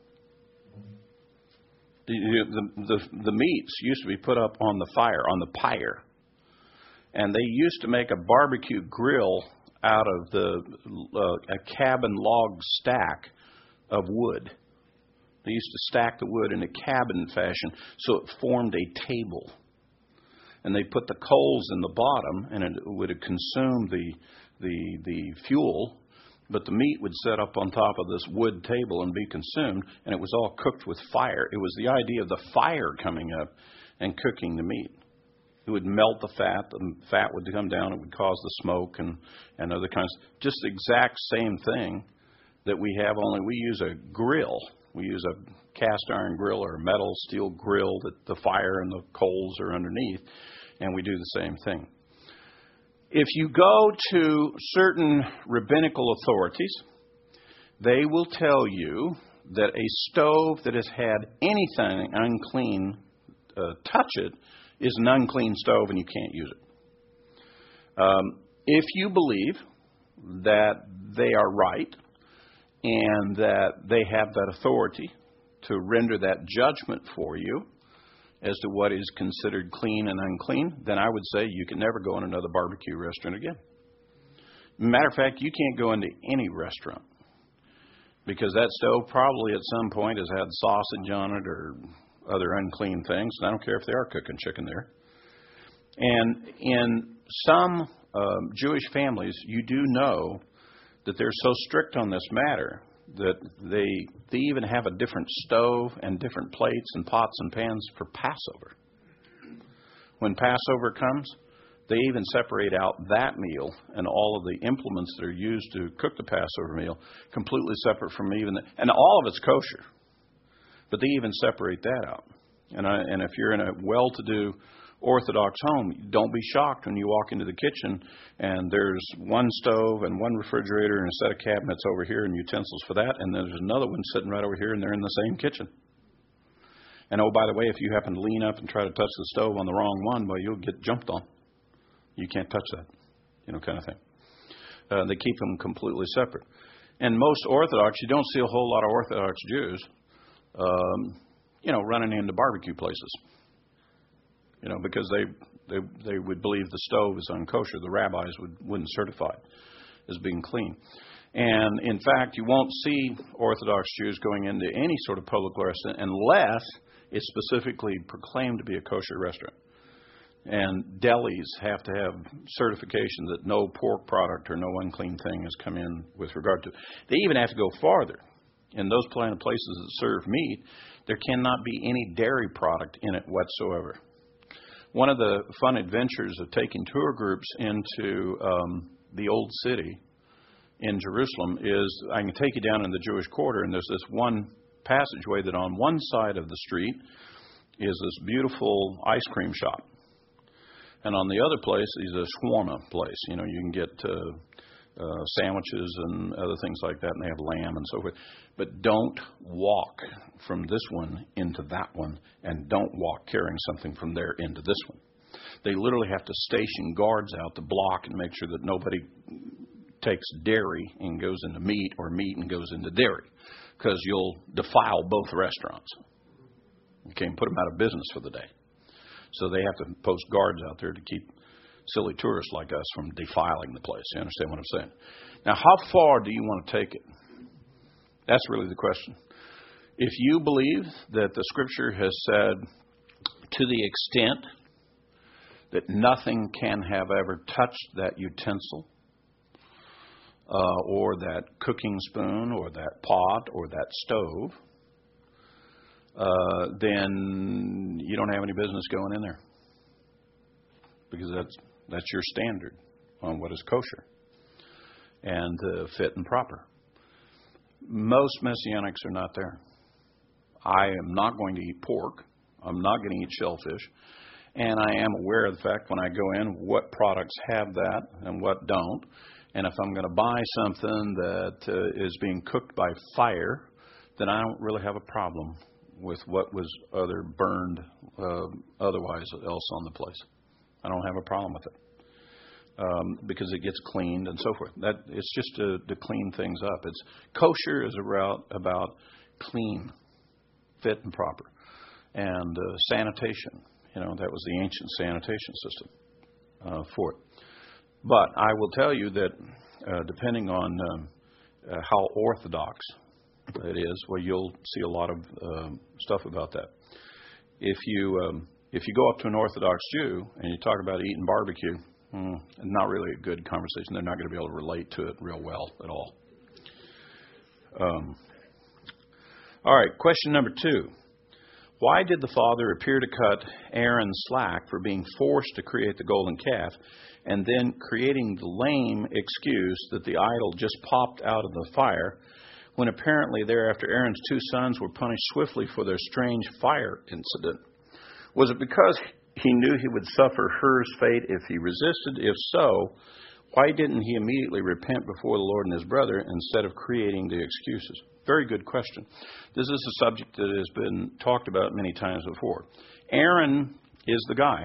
The meats used to be put up on the fire, on the pyre, and they used to make a barbecue grill out of a cabin log stack of wood. They used to stack the wood in a cabin fashion so it formed a table. And they put the coals in the bottom, and it would consume the fuel, but the meat would set up on top of this wood table and be consumed, and it was all cooked with fire. It was the idea of the fire coming up and cooking the meat. It would melt the fat would come down, it would cause the smoke and other kinds. Just the exact same thing that we have, only we use a grill. We use a cast iron grill or a metal steel grill that the fire and the coals are underneath, and we do the same thing. If you go to certain rabbinical authorities, they will tell you that a stove that has had anything unclean touch it is an unclean stove and you can't use it. If you believe that they are right and that they have that authority to render that judgment for you as to what is considered clean and unclean, then I would say you can never go in another barbecue restaurant again. Matter of fact, you can't go into any restaurant because that stove probably at some point has had sausage on it or other unclean things. And I don't care if they are cooking chicken there. And in some Jewish families, you do know that they're so strict on this matter that they even have a different stove and different plates and pots and pans for Passover. When Passover comes, they even separate out that meal and all of the implements that are used to cook the Passover meal completely separate from and all of it's kosher. But they even separate that out. And if you're in a well-to-do Orthodox home, don't be shocked when you walk into the kitchen and there's one stove and one refrigerator and a set of cabinets over here and utensils for that, and there's another one sitting right over here and they're in the same kitchen. And oh, by the way, if you happen to lean up and try to touch the stove on the wrong one, well, you'll get jumped on. You can't touch that, kind of thing. They keep them completely separate. And most Orthodox, you don't see a whole lot of Orthodox Jews, running into barbecue places. Because they would believe the stove is unkosher. The rabbis wouldn't certify it as being clean. And in fact, you won't see Orthodox Jews going into any sort of public restaurant unless it's specifically proclaimed to be a kosher restaurant. And delis have to have certification that no pork product or no unclean thing has come in with regard to it. They even have to go farther. In those kind of places that serve meat, there cannot be any dairy product in it whatsoever. One of the fun adventures of taking tour groups into the Old City in Jerusalem is I can take you down in the Jewish quarter, and there's this one passageway that on one side of the street is this beautiful ice cream shop. And on the other place is a shawarma place. You can get sandwiches and other things like that, and they have lamb and so forth. But don't walk from this one into that one, and don't walk carrying something from there into this one. They literally have to station guards out to block and make sure that nobody takes dairy and goes into meat, or meat and goes into dairy, because you'll defile both restaurants. You can't put them out of business for the day. So they have to post guards out there to keep silly tourists like us from defiling the place. You understand what I'm saying? Now, how far do you want to take it? That's really the question. If you believe that the Scripture has said, to the extent that nothing can have ever touched that utensil, or that cooking spoon, or that pot, or that stove, then you don't have any business going in there, because that's your standard on what is kosher and fit and proper. Most Messianics are not there. I am not going to eat pork. I'm not going to eat shellfish. And I am aware of the fact when I go in what products have that and what don't. And if I'm going to buy something that is being cooked by fire, then I don't really have a problem with what was burned otherwise else on the place. I don't have a problem with it because it gets cleaned and so forth. It's just to clean things up. Kosher is about clean, fit and proper, and sanitation. That was the ancient sanitation system for it. But I will tell you that depending on how orthodox it is, well, you'll see a lot of stuff about that. If you go up to an Orthodox Jew and you talk about eating barbecue, not really a good conversation. They're not going to be able to relate to it real well at all. All right, question number 2. Why did the Father appear to cut Aaron slack for being forced to create the golden calf and then creating the lame excuse that the idol just popped out of the fire, when apparently thereafter Aaron's 2 sons were punished swiftly for their strange fire incident? Was it because he knew he would suffer Hur's fate if he resisted? If so, why didn't he immediately repent before the Lord and his brother instead of creating the excuses? Very good question. This is a subject that has been talked about many times before. Aaron is the guy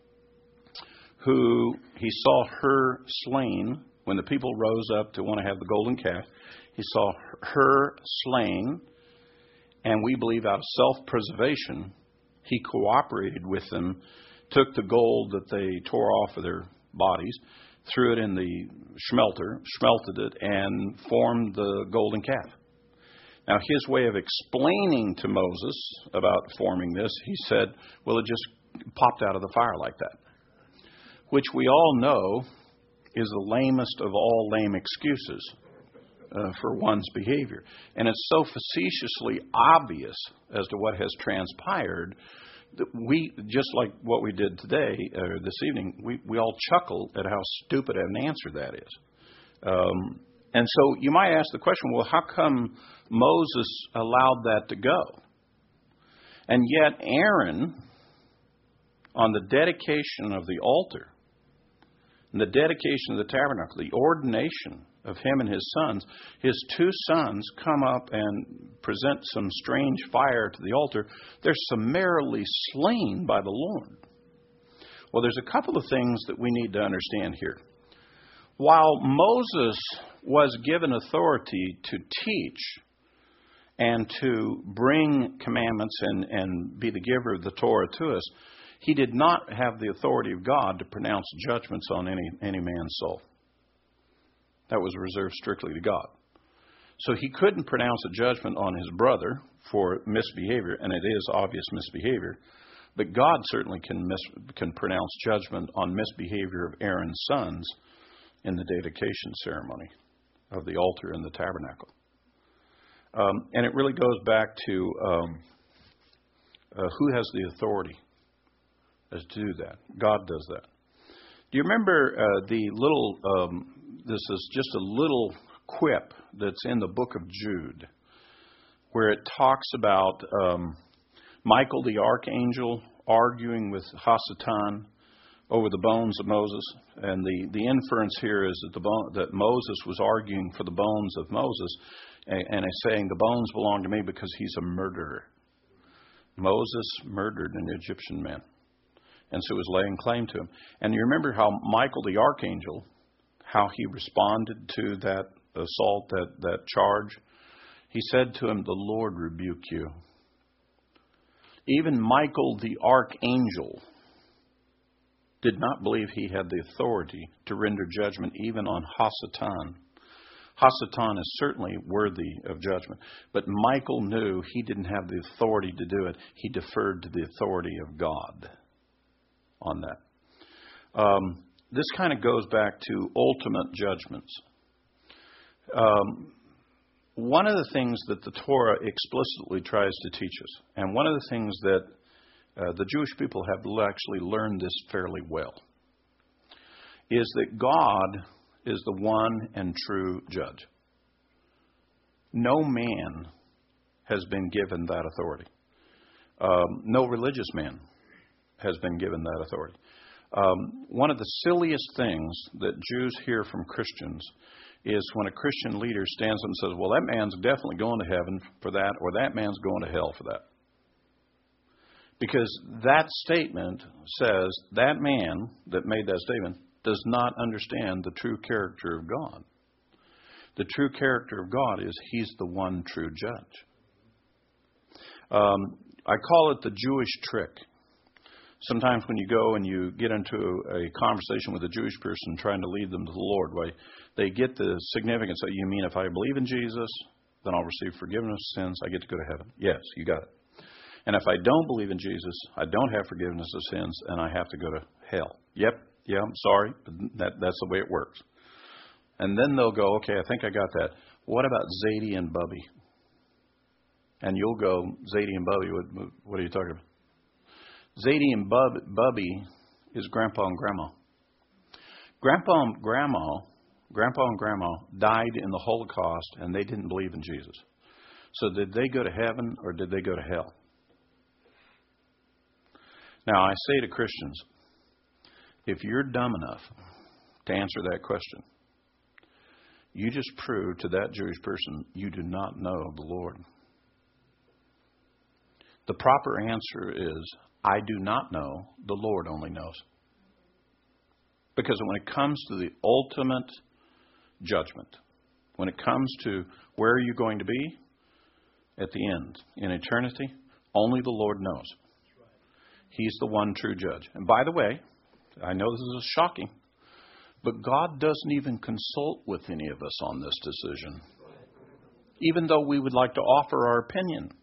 who he saw Hur slain when the people rose up to want to have the golden calf. He saw Hur slain, and we believe out of self-preservation, he cooperated with them, took the gold that they tore off of their bodies, threw it in the smelter, smelted it, and formed the golden calf. Now, his way of explaining to Moses about forming this, he said, well, it just popped out of the fire like that, which we all know is the lamest of all lame excuses. for one's behavior. And it's so facetiously obvious as to what has transpired that we, just like what we did today or this evening, we all chuckle at how stupid an answer that is. And so you might ask the question, well, how come Moses allowed that to go? And yet Aaron, on the dedication of the altar, and the dedication of the tabernacle, the ordination of him and his sons, his two sons come up and present some strange fire to the altar. They're summarily slain by the Lord. Well, there's a couple of things that we need to understand here. While Moses was given authority to teach and to bring commandments and be the giver of the Torah to us, he did not have the authority of God to pronounce judgments on any man's soul. That was reserved strictly to God. So he couldn't pronounce a judgment on his brother for misbehavior, and it is obvious misbehavior. But God certainly can pronounce judgment on misbehavior of Aaron's sons in the dedication ceremony of the altar and the tabernacle. And it really goes back to who has the authority as to do that. God does that. Do you remember the little, this is just a little quip that's in the book of Jude, where it talks about Michael the archangel arguing with Hasatan over the bones of Moses. And the inference here is that Moses was arguing for the bones of Moses and is saying the bones belong to me because he's a murderer. Moses murdered an Egyptian man. And so he was laying claim to him. And you remember how Michael the archangel, how he responded to that assault, that charge? He said to him, "The Lord rebuke you." Even Michael the archangel did not believe he had the authority to render judgment even on Hasatan. Hasatan is certainly worthy of judgment. But Michael knew he didn't have the authority to do it. He deferred to the authority of God on that. This kind of goes back to ultimate judgments. One of the things that the Torah explicitly tries to teach us, and one of the things that the Jewish people have actually learned this fairly well, is that God is the one and true judge. No man has been given that authority. No religious man has been given that authority. One of the silliest things that Jews hear from Christians is when a Christian leader stands up and says, well, that man's definitely going to heaven for that, or that man's going to hell for that. Because that statement says that man that made that statement does not understand the true character of God. The true character of God is he's the one true judge. I call it the Jewish trick. Sometimes when you go and you get into a conversation with a Jewish person trying to lead them to the Lord, they get the significance that you mean if I believe in Jesus, then I'll receive forgiveness of sins, I get to go to heaven. Yes, you got it. And if I don't believe in Jesus, I don't have forgiveness of sins, and I have to go to hell. Yep, yeah, I'm sorry, but that's the way it works. And then they'll go, okay, I think I got that. What about Zadie and Bubby? And you'll go, Zadie and Bubby, what are you talking about? Zadie and Bubby is Grandpa and Grandma. Grandpa and Grandma died in the Holocaust, and they didn't believe in Jesus. So did they go to heaven or did they go to hell? Now, I say to Christians, if you're dumb enough to answer that question, you just prove to that Jewish person you do not know the Lord. The proper answer is, I do not know, the Lord only knows. Because when it comes to the ultimate judgment, when it comes to where are you going to be at the end, in eternity, only the Lord knows. He's the one true judge. And by the way, I know this is shocking, but God doesn't even consult with any of us on this decision, even though we would like to offer our opinion.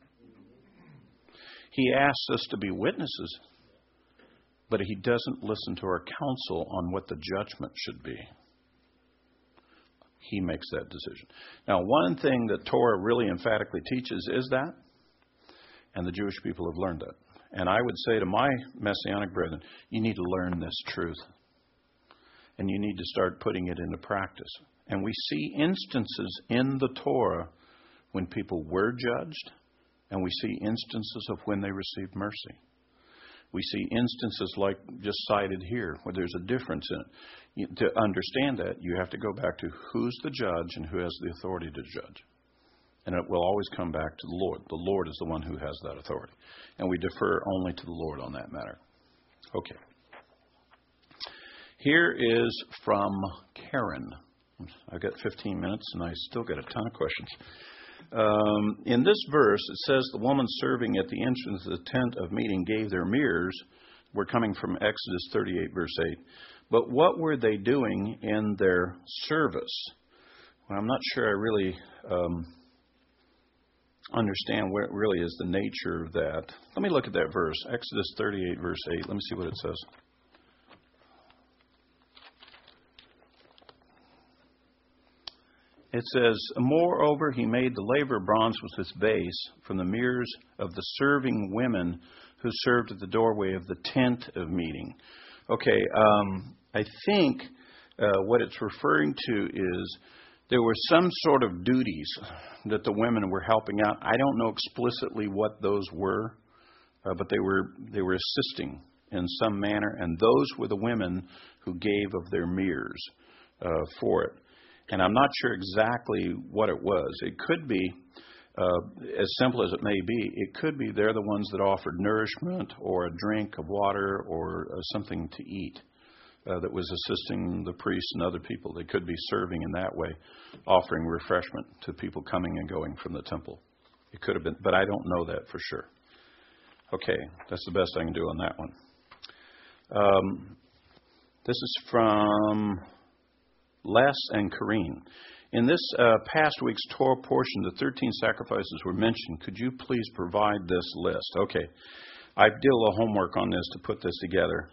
He asks us to be witnesses, but he doesn't listen to our counsel on what the judgment should be. He makes that decision. Now, one thing that Torah really emphatically teaches is that, and the Jewish people have learned that. And I would say to my Messianic brethren, you need to learn this truth. And you need to start putting it into practice. And we see instances in the Torah when people were judged, and we see instances of when they received mercy. We see instances like just cited here, where there's a difference in it. To understand that, you have to go back to who's the judge and who has the authority to judge. And it will always come back to the Lord. The Lord is the one who has that authority. And we defer only to the Lord on that matter. Okay. Here is from Karen. I've got 15 minutes, and I still got a ton of questions. In this verse, it says the woman serving at the entrance of the tent of meeting gave their mirrors. We're coming from Exodus 38, verse 8. But what were they doing in their service? Well, I'm not sure I really understand what really is the nature of that. Let me look at that verse, Exodus 38, verse 8. Let me see what it says. It says, moreover, he made the laver bronze with its base from the mirrors of the serving women who served at the doorway of the tent of meeting. Okay, I think what it's referring to is there were some sort of duties that the women were helping out. I don't know explicitly what those were, but they were assisting in some manner, and those were the women who gave of their mirrors for it. And I'm not sure exactly what it was. It could be, as simple as it may be, it could be they're the ones that offered nourishment or a drink of water or something to eat that was assisting the priests and other people. They could be serving in that way, offering refreshment to people coming and going from the temple. It could have been, but I don't know that for sure. Okay, that's the best I can do on that one. This is from Les and Corrine. In this past week's Torah portion, the 13 sacrifices were mentioned. Could you please provide this list? Okay. I did a little homework on this to put this together.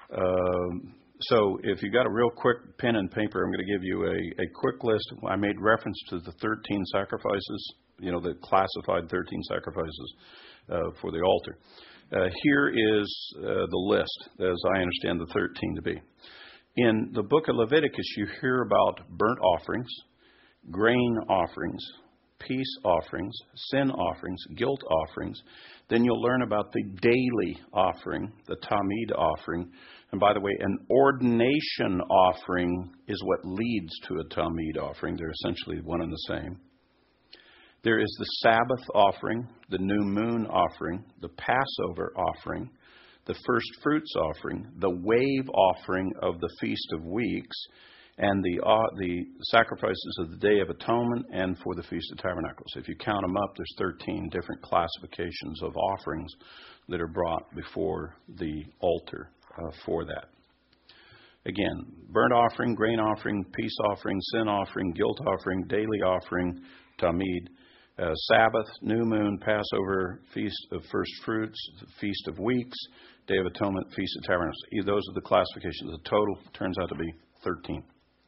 So if you got a real quick pen and paper, I'm going to give you a quick list. I made reference to the 13 sacrifices, the classified 13 sacrifices for the altar. Here is the list, as I understand the 13 to be. In the book of Leviticus, you hear about burnt offerings, grain offerings, peace offerings, sin offerings, guilt offerings. Then you'll learn about the daily offering, the Tamid offering. And by the way, an ordination offering is what leads to a Tamid offering. They're essentially one and the same. There is the Sabbath offering, the new moon offering, the Passover offering, the first fruits offering, the wave offering of the Feast of Weeks, and the sacrifices of the Day of Atonement and for the Feast of Tabernacles. If you count them up, there's 13 different classifications of offerings that are brought before the altar for that. Again, burnt offering, grain offering, peace offering, sin offering, guilt offering, daily offering, Tamid, Sabbath, new moon, Passover, Feast of First Fruits, Feast of Weeks, Day of Atonement, Feast of Tabernacles. Those are the classifications. The total turns out to be 13.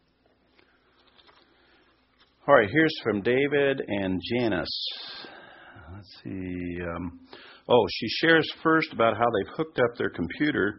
All right, here's from David and Janice. Let's see. She shares first about how they've hooked up their computer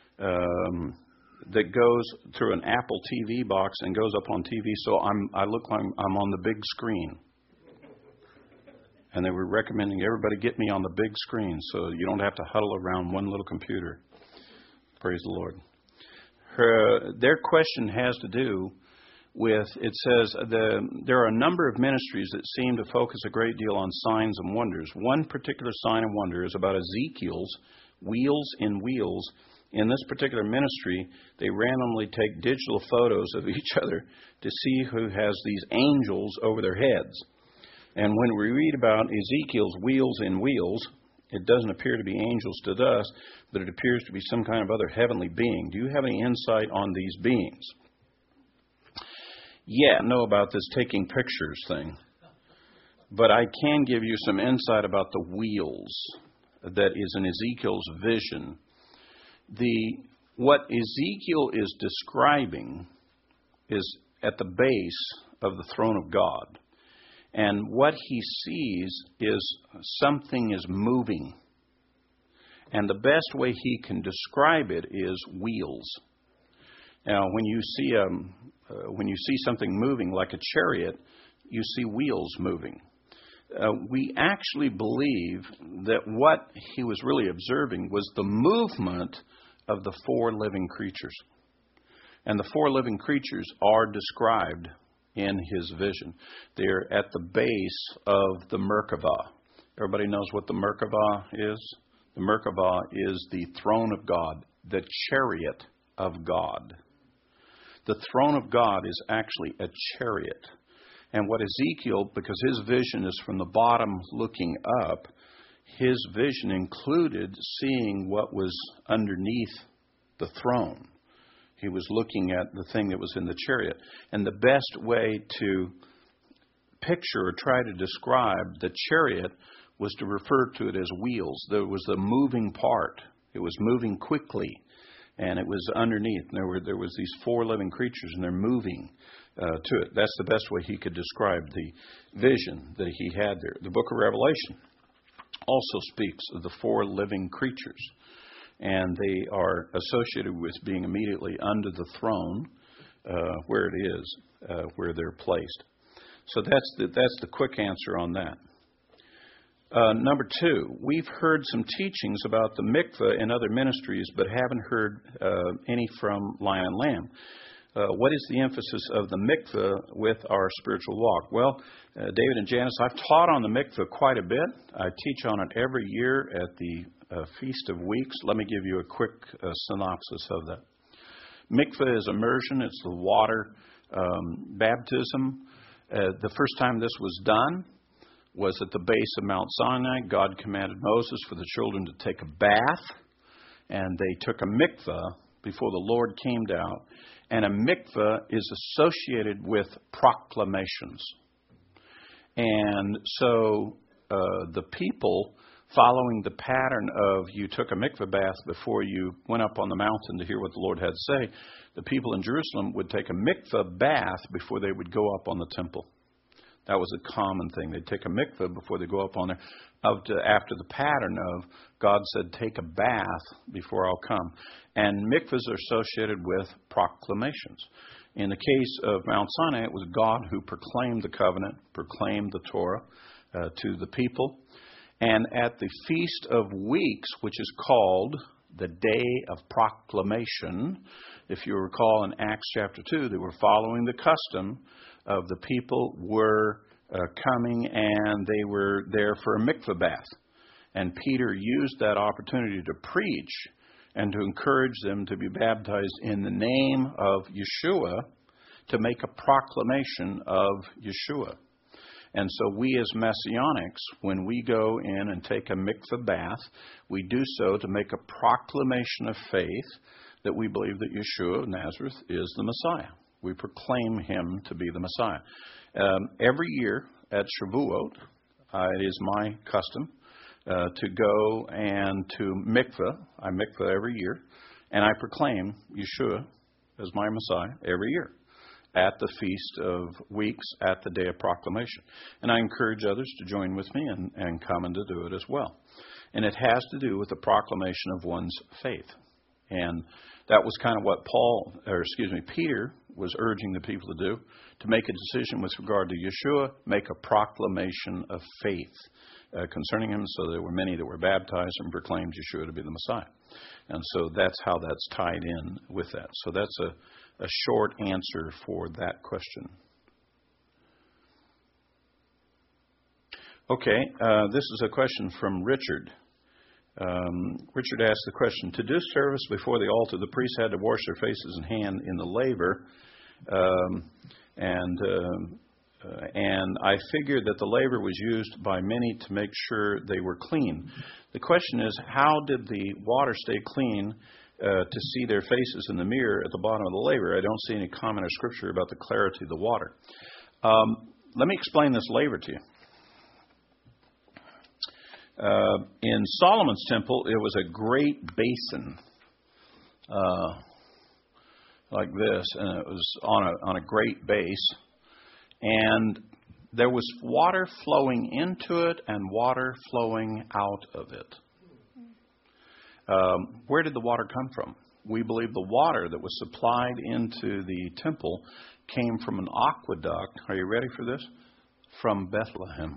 that goes through an Apple TV box and goes up on TV, so I look like I'm on the big screen. And they were recommending everybody get me on the big screen so you don't have to huddle around one little computer. Praise the Lord. Their question has to do with, it says, there are a number of ministries that seem to focus a great deal on signs and wonders. One particular sign and wonder is about Ezekiel's wheels in wheels. In this particular ministry, they randomly take digital photos of each other to see who has these angels over their heads. And when we read about Ezekiel's wheels in wheels, it doesn't appear to be angels to us, but it appears to be some kind of other heavenly being. Do you have any insight on these beings? Yeah, I know about this taking pictures thing, but I can give you some insight about the wheels that is in Ezekiel's vision. What Ezekiel is describing is at the base of the throne of God. And what he sees is something is moving. And the best way he can describe it is wheels. Now, when you see something moving like a chariot, you see wheels moving. We actually believe that what he was really observing was the movement of the four living creatures. And the four living creatures are described in his vision. They're at the base of the Merkavah. Everybody knows what the Merkavah is? The Merkavah is the throne of God, the chariot of God. The throne of God is actually a chariot. And what Ezekiel, because his vision is from the bottom looking up, his vision included seeing what was underneath the throne. He was looking at the thing that was in the chariot. And the best way to picture or try to describe the chariot was to refer to it as wheels. There was a moving part. It was moving quickly, and it was underneath. And there was these four living creatures, and they're moving to it. That's the best way he could describe the vision that he had there. The book of Revelation also speaks of the four living creatures, and they are associated with being immediately under the throne where it is, where they're placed. So that's the quick answer on that. Number two, we've heard some teachings about the mikveh in other ministries, but haven't heard any from Lion and Lamb. What is the emphasis of the mikveh with our spiritual walk? Well, David and Janice, I've taught on the mikveh quite a bit. I teach on it every year at the Feast of Weeks. Let me give you a quick synopsis of that. Mikveh is immersion. It's the water baptism. The first time this was done was at the base of Mount Sinai. God commanded Moses for the children to take a bath, and they took a mikveh before the Lord came down. And a mikveh is associated with proclamations. And so the people, following the pattern of you took a mikveh bath before you went up on the mountain to hear what the Lord had to say, the people in Jerusalem would take a mikveh bath before they would go up on the temple. That was a common thing. They'd take a mikveh before they go up on there, after the pattern of God said, take a bath before I'll come. And mikvahs are associated with proclamations. In the case of Mount Sinai, it was God who proclaimed the covenant, proclaimed the Torah to the people. And at the Feast of Weeks, which is called the Day of Proclamation, if you recall in Acts chapter 2, they were following the custom of the people were coming and they were there for a mikveh bath. And Peter used that opportunity to preach and to encourage them to be baptized in the name of Yeshua, to make a proclamation of Yeshua. And so we as Messianics, when we go in and take a mikveh bath, we do so to make a proclamation of faith that we believe that Yeshua of Nazareth is the Messiah. We proclaim him to be the Messiah. Every year at Shavuot, it is my custom to go and to mikveh. I mikveh every year, and I proclaim Yeshua as my Messiah every year at the Feast of Weeks, at the Day of Proclamation. And I encourage others to join with me and come and to do it as well. And it has to do with the proclamation of one's faith. And that was kind of what Peter was urging the people to do, to make a decision with regard to Yeshua, make a proclamation of faith concerning him. So there were many that were baptized and proclaimed Yeshua to be the Messiah. And so that's how that's tied in with that. So that's a short answer for that question. Okay, this is a question from Richard. Richard asked the question, to do service before the altar, the priests had to wash their faces and hands in the laver, and I figured that the laver was used by many to make sure they were clean. The question is, how did the water stay clean to see their faces in the mirror at the bottom of the laver? I don't see any comment or scripture about the clarity of the water. Let me explain this laver to you. In Solomon's temple, it was a great basin like this, and it was on a great base. And there was water flowing into it and water flowing out of it. Where did the water come from? We believe the water that was supplied into the temple came from an aqueduct. Are you ready for this? From Bethlehem.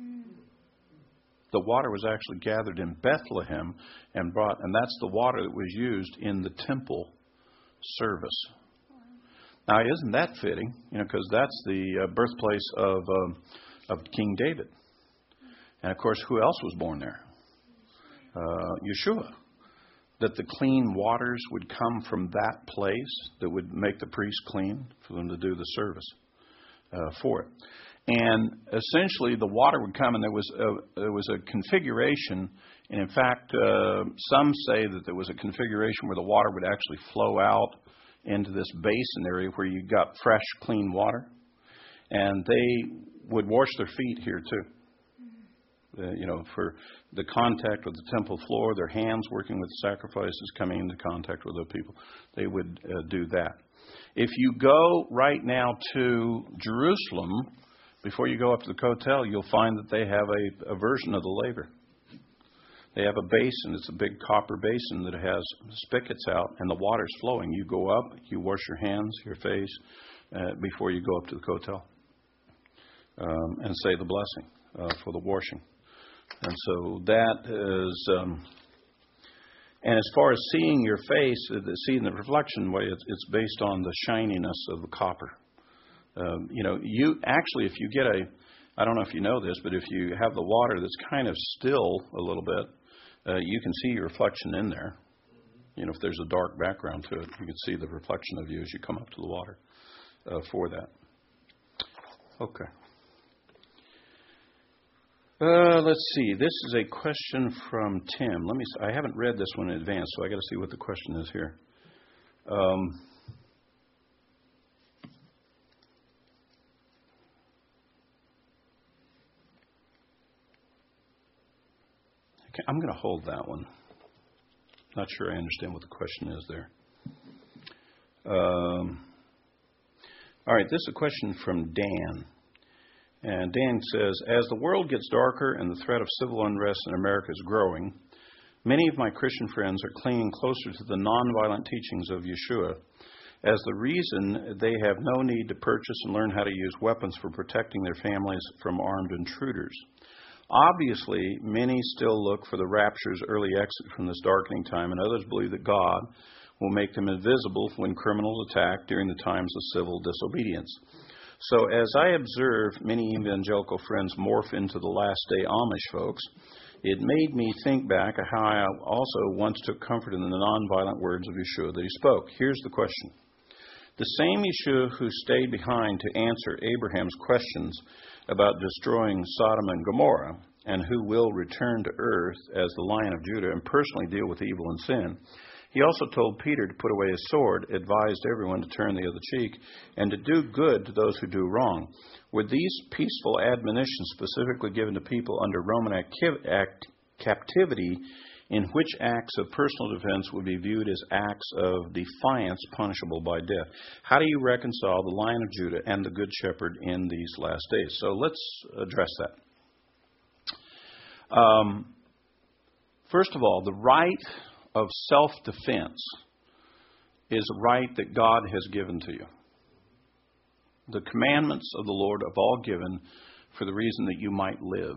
The water was actually gathered in Bethlehem and brought, and that's the water that was used in the temple service. Now, isn't that fitting? Because that's the birthplace of King David. And of course, who else was born there? Yeshua. That the clean waters would come from that place that would make the priest clean for them to do the service for it. And essentially, the water would come, and there was a configuration. And in fact, some say that there was a configuration where the water would actually flow out into this basin area where you got fresh, clean water. And they would wash their feet here too. For the contact with the temple floor, their hands working with sacrifices, coming into contact with the people. They would do that. If you go right now to Jerusalem, before you go up to the Kotel, you'll find that they have a version of the laver. They have a basin. It's a big copper basin that has spigots out, and the water's flowing. You go up, you wash your hands, your face, before you go up to the Kotel, and say the blessing for the washing. And so that is, and as far as seeing your face, seeing the reflection way, it's based on the shininess of the copper. You actually, if you get I don't know if you know this, but if you have the water that's kind of still a little bit, you can see your reflection in there. If there's a dark background to it, you can see the reflection of you as you come up to the water for that. Okay. Let's see. This is a question from Tim. I haven't read this one in advance, so I got to see what the question is here. I'm going to hold that one. Not sure I understand what the question is there. All right, this is a question from Dan. And Dan says, as the world gets darker and the threat of civil unrest in America is growing, many of my Christian friends are clinging closer to the nonviolent teachings of Yeshua as the reason they have no need to purchase and learn how to use weapons for protecting their families from armed intruders. Obviously, many still look for the rapture's early exit from this darkening time, and others believe that God will make them invisible when criminals attack during the times of civil disobedience. So as I observe many evangelical friends morph into the last day Amish folks, it made me think back of how I also once took comfort in the nonviolent words of Yeshua that he spoke. Here's the question. The same Yeshua who stayed behind to answer Abraham's questions about destroying Sodom and Gomorrah, and who will return to earth as the Lion of Judah and personally deal with evil and sin, he also told Peter to put away his sword, advised everyone to turn the other cheek, and to do good to those who do wrong. Were these peaceful admonitions specifically given to people under Roman captivity, in which acts of personal defense would be viewed as acts of defiance punishable by death? How do you reconcile the Lion of Judah and the Good Shepherd in these last days? So let's address that. First of all, the right of self-defense is a right that God has given to you. The commandments of the Lord are all given for the reason that you might live.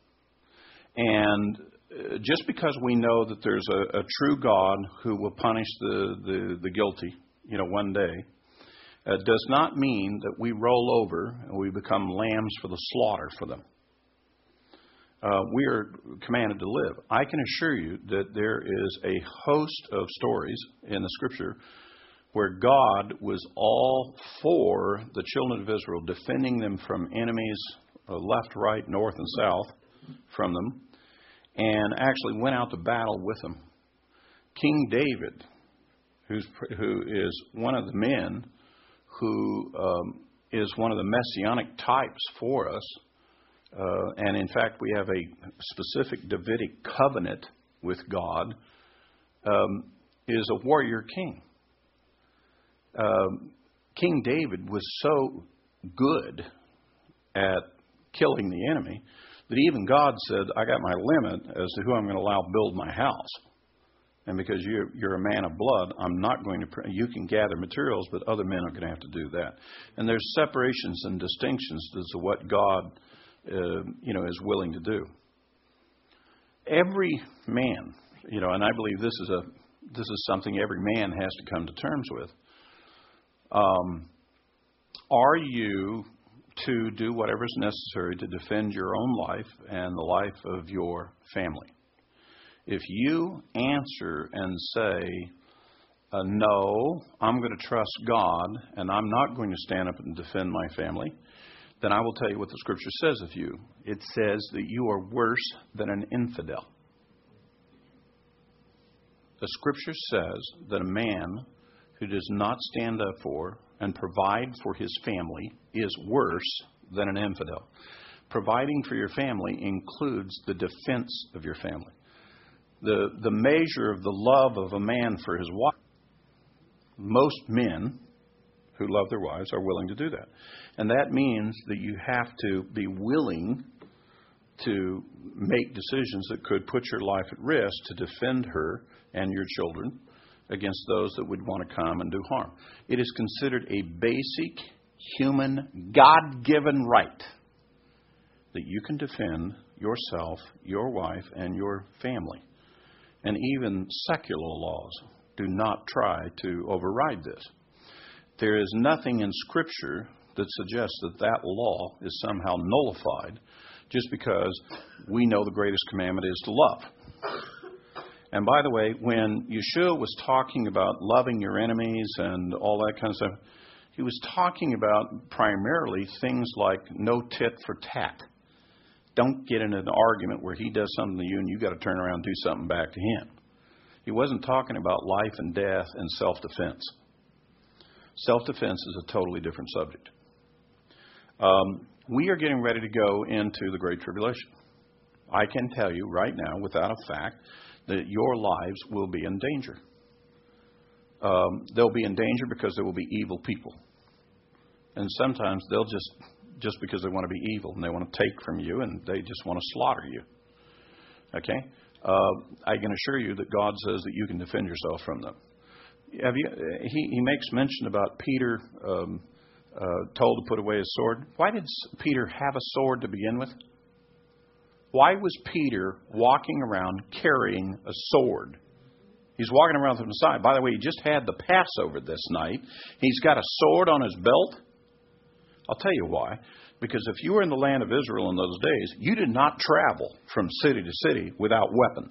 And just because we know that there's a true God who will punish the guilty, one day, does not mean that we roll over and we become lambs for the slaughter for them. We are commanded to live. I can assure you that there is a host of stories in the Scripture where God was all for the children of Israel, defending them from enemies left, right, north, and south from them, and actually went out to battle with them. King David, who is one of the men who is one of the messianic types for us, and in fact, we have a specific Davidic covenant with God, is a warrior king. King David was so good at killing the enemy that even God said, I got my limit as to who I'm going to allow build my house. And because you're a man of blood, I'm not going to, you can gather materials, but other men are going to have to do that. And there's separations and distinctions as to what God, is willing to do. Every man, and I believe this is something every man has to come to terms with. Are you to do whatever is necessary to defend your own life and the life of your family? If you answer and say, no, I'm going to trust God and I'm not going to stand up and defend my family, then I will tell you what the Scripture says of you. It says that you are worse than an infidel. The Scripture says that a man who does not stand up for and provide for his family is worse than an infidel. Providing for your family includes the defense of your family. The measure of the love of a man for his wife. Most men who love their wives are willing to do that. And that means that you have to be willing to make decisions that could put your life at risk to defend her and your children against those that would want to come and do harm. It is considered a basic human, God-given right that you can defend yourself, your wife, and your family. And even secular laws do not try to override this. There is nothing in Scripture that suggests that that law is somehow nullified just because we know the greatest commandment is to love. And by the way, when Yeshua was talking about loving your enemies and all that kind of stuff, he was talking about primarily things like no tit for tat. Don't get in an argument where he does something to you and you got to turn around and do something back to him. He wasn't talking about life and death and self-defense. Self-defense is a totally different subject. We are getting ready to go into the Great Tribulation. I can tell you right now, without a fact, that your lives will be in danger. They'll be in danger because there will be evil people. And sometimes they'll just because they want to be evil and they want to take from you and they just want to slaughter you. Okay? I can assure you that God says that you can defend yourself from them. He makes mention about Peter told to put away his sword. Why did Peter have a sword to begin with? Why was Peter walking around carrying a sword? He's walking around from the side. By the way, he just had the Passover this night. He's got a sword on his belt. I'll tell you why. Because if you were in the land of Israel in those days, you did not travel from city to city without weapons.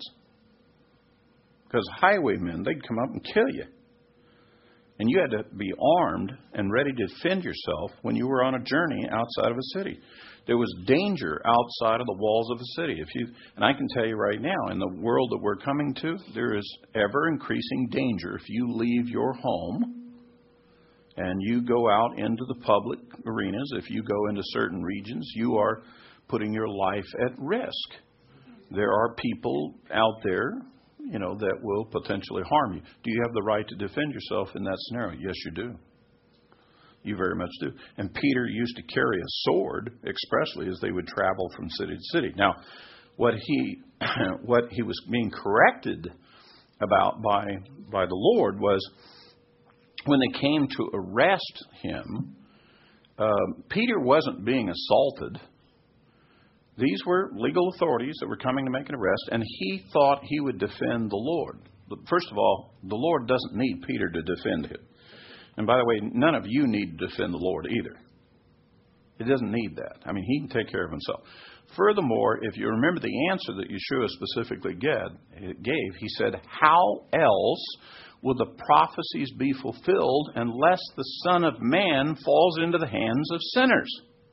Because highwaymen, they'd come up and kill you. And you had to be armed and ready to defend yourself when you were on a journey outside of a city. There was danger outside of the walls of a city. And I can tell you right now, in the world that we're coming to, there is ever increasing danger if you leave your home and you go out into the public arenas. If you go into certain regions, you are putting your life at risk. There are people out there, that will potentially harm you. Do you have the right to defend yourself in that scenario? Yes, you do. You very much do. And Peter used to carry a sword expressly as they would travel from city to city. Now, what he was being corrected about by the Lord was when they came to arrest him, Peter wasn't being assaulted. These were legal authorities that were coming to make an arrest, and he thought he would defend the Lord. But first of all, the Lord doesn't need Peter to defend him. And by the way, none of you need to defend the Lord either. He doesn't need that. I mean, he can take care of himself. Furthermore, if you remember the answer that Yeshua specifically gave, he said, how else will the prophecies be fulfilled unless the Son of Man falls into the hands of sinners?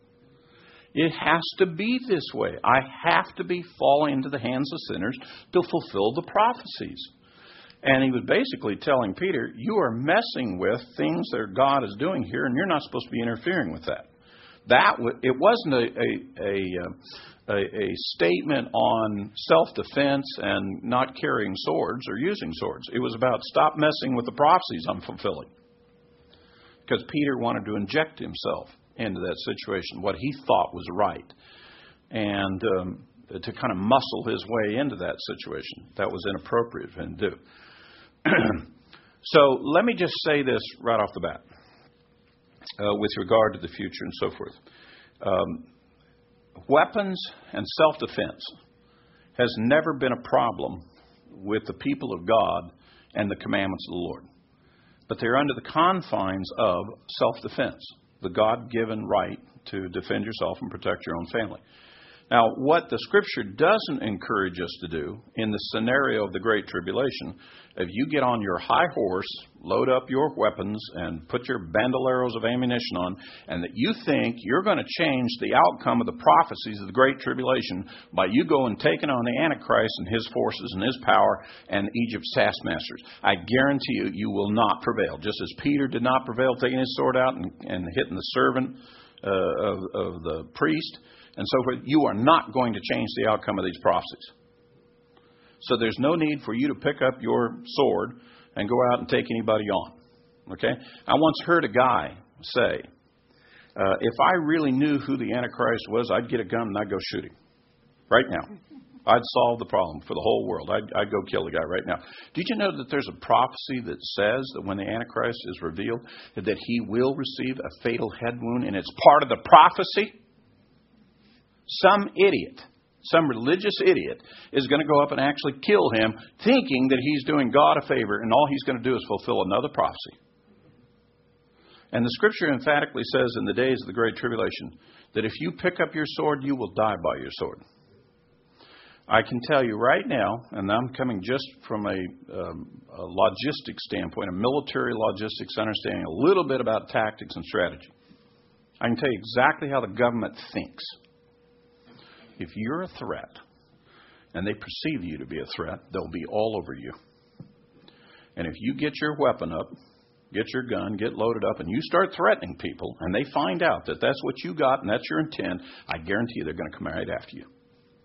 It has to be this way. I have to be falling into the hands of sinners to fulfill the prophecies. And he was basically telling Peter, you are messing with things that God is doing here, and you're not supposed to be interfering with that. It wasn't a statement on self-defense and not carrying swords or using swords. It was about stop messing with the prophecies I'm fulfilling. Because Peter wanted to inject himself into that situation, what he thought was right, and to kind of muscle his way into that situation. That was inappropriate for him to do. So let me just say this right off the bat with regard to the future and so forth. Weapons and self-defense has never been a problem with the people of God and the commandments of the Lord. But they're under the confines of self-defense, the God-given right to defend yourself and protect your own family. Now, what the Scripture doesn't encourage us to do in the scenario of the Great Tribulation, if you get on your high horse, load up your weapons, and put your bandoleros of ammunition on, and that you think you're going to change the outcome of the prophecies of the Great Tribulation by you going taking on the Antichrist and his forces and his power and Egypt's taskmasters, I guarantee you, you will not prevail. Just as Peter did not prevail taking his sword out and hitting the servant of the priest, and so forth, you are not going to change the outcome of these prophecies. So there's no need for you to pick up your sword and go out and take anybody on. Okay? I once heard a guy say, if I really knew who the Antichrist was, I'd get a gun and I'd go shoot him. Right now. I'd solve the problem for the whole world. I'd go kill the guy right now. Did you know that there's a prophecy that says that when the Antichrist is revealed, that he will receive a fatal head wound, and it's part of the prophecy? Some idiot, some religious idiot, is going to go up and actually kill him, thinking that he's doing God a favor, and all he's going to do is fulfill another prophecy. And the Scripture emphatically says in the days of the Great Tribulation that if you pick up your sword, you will die by your sword. I can tell you right now, and I'm coming just from a logistics standpoint, a military logistics understanding, a little bit about tactics and strategy. I can tell you exactly how the government thinks. If you're a threat, and they perceive you to be a threat, they'll be all over you. And if you get your weapon up, get your gun, get loaded up, and you start threatening people, and they find out that that's what you got and that's your intent, I guarantee you they're going to come right after you.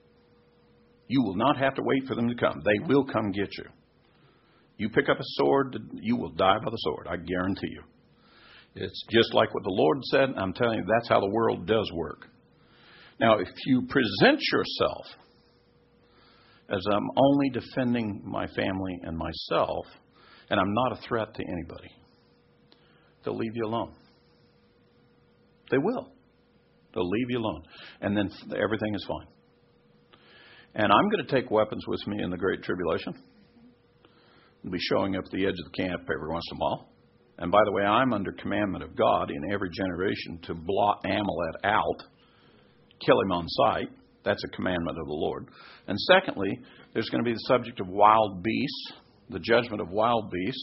You will not have to wait for them to come. They will come get you. You pick up a sword, you will die by the sword. I guarantee you. It's just like what the Lord said. I'm telling you, that's how the world does work. Now, if you present yourself as I'm only defending my family and myself, and I'm not a threat to anybody, they'll leave you alone. They will. They'll leave you alone. And then everything is fine. And I'm going to take weapons with me in the Great Tribulation. I'll be showing up at the edge of the camp every once in a while. And by the way, I'm under commandment of God in every generation to blot Amalek out, kill him on sight. That's a commandment of the Lord. And secondly, there's going to be the subject of wild beasts, the judgment of wild beasts.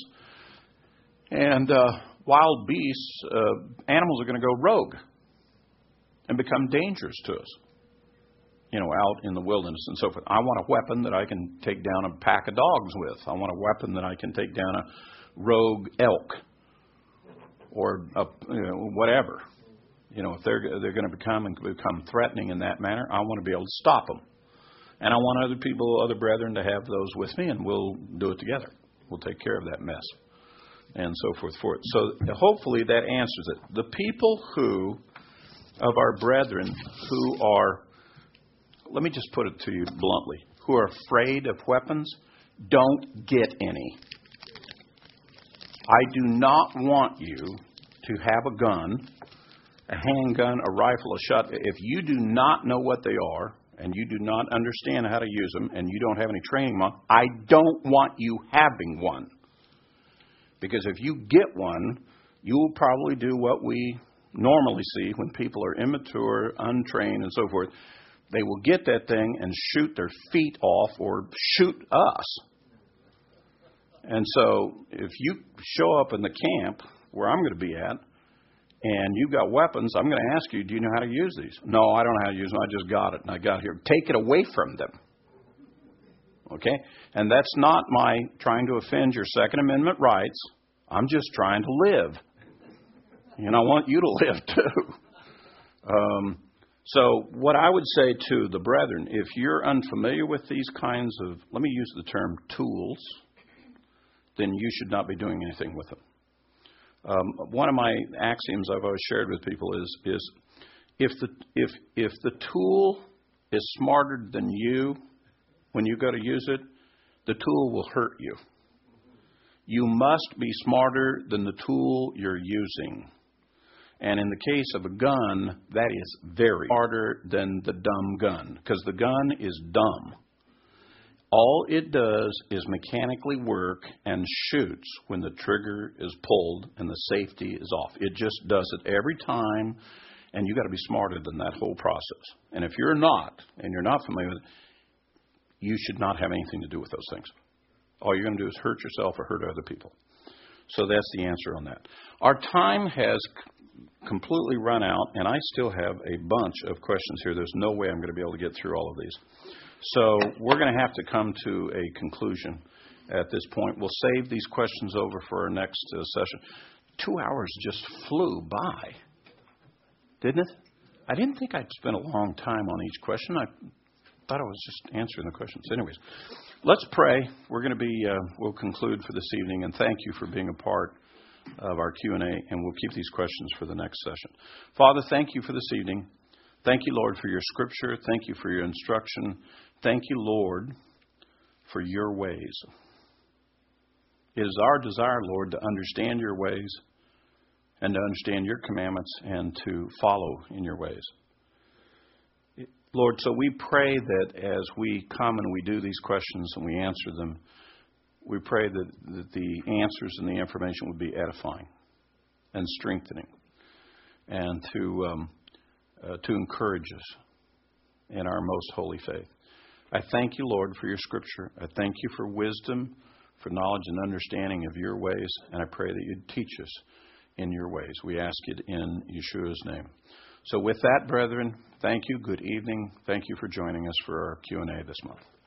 And wild beasts, animals are going to go rogue and become dangerous to us. You know, out in the wilderness and so forth. I want a weapon that I can take down a pack of dogs with. I want a weapon that I can take down a rogue elk or whatever. You know, if they're going to become threatening in that manner, I want to be able to stop them. And I want other people, other brethren, to have those with me, and we'll do it together. We'll take care of that mess and so forth for it. So hopefully that answers it. The people of our brethren who are, let me just put it to you bluntly, who are afraid of weapons, don't get any. I do not want you to have a gun, a handgun, a rifle, a shot. If you do not know what they are, and you do not understand how to use them, and you don't have any training on, I don't want you having one. Because if you get one, you will probably do what we normally see when people are immature, untrained, and so forth. They will get that thing and shoot their feet off or shoot us. And so if you show up in the camp where I'm going to be at and you've got weapons, I'm going to ask you, do you know how to use these? No, I don't know how to use them. I just got it and I got here. Take it away from them. Okay? And that's not my trying to offend your Second Amendment rights. I'm just trying to live. And I want you to live too. So what I would say to the brethren, if you're unfamiliar with these kinds of, let me use the term tools, then you should not be doing anything with them. One of my axioms I've always shared with people is if the tool is smarter than you when you go to use it, the tool will hurt you. You must be smarter than the tool you're using. And in the case of a gun, that is very smarter than the dumb gun, because the gun is dumb. All it does is mechanically work and shoots when the trigger is pulled and the safety is off. It just does it every time, and you've got to be smarter than that whole process. And if you're not, and you're not familiar with it, you should not have anything to do with those things. All you're going to do is hurt yourself or hurt other people. So that's the answer on that. Our time has completely run out, and I still have a bunch of questions here. There's no way I'm going to be able to get through all of these. So we're going to have to come to a conclusion at this point. We'll save these questions over for our next session. 2 hours just flew by, didn't it? I didn't think I'd spend a long time on each question. I thought I was just answering the questions. Anyways, let's pray. We're going to be, we'll conclude for this evening, and thank you for being a part of our Q&A, and we'll keep these questions for the next session. Father, thank you for this evening. Thank you, Lord, for your scripture. Thank you for your instruction. Thank you, Lord, for your ways. It is our desire, Lord, to understand your ways and to understand your commandments and to follow in your ways. Lord, so we pray that as we come and we do these questions and we answer them, we pray that the answers and the information would be edifying and strengthening and to encourage us in our most holy faith. I thank you, Lord, for your scripture. I thank you for wisdom, for knowledge and understanding of your ways, and I pray that you'd teach us in your ways. We ask it in Yeshua's name. So with that, brethren, thank you. Good evening. Thank you for joining us for our Q&A this month.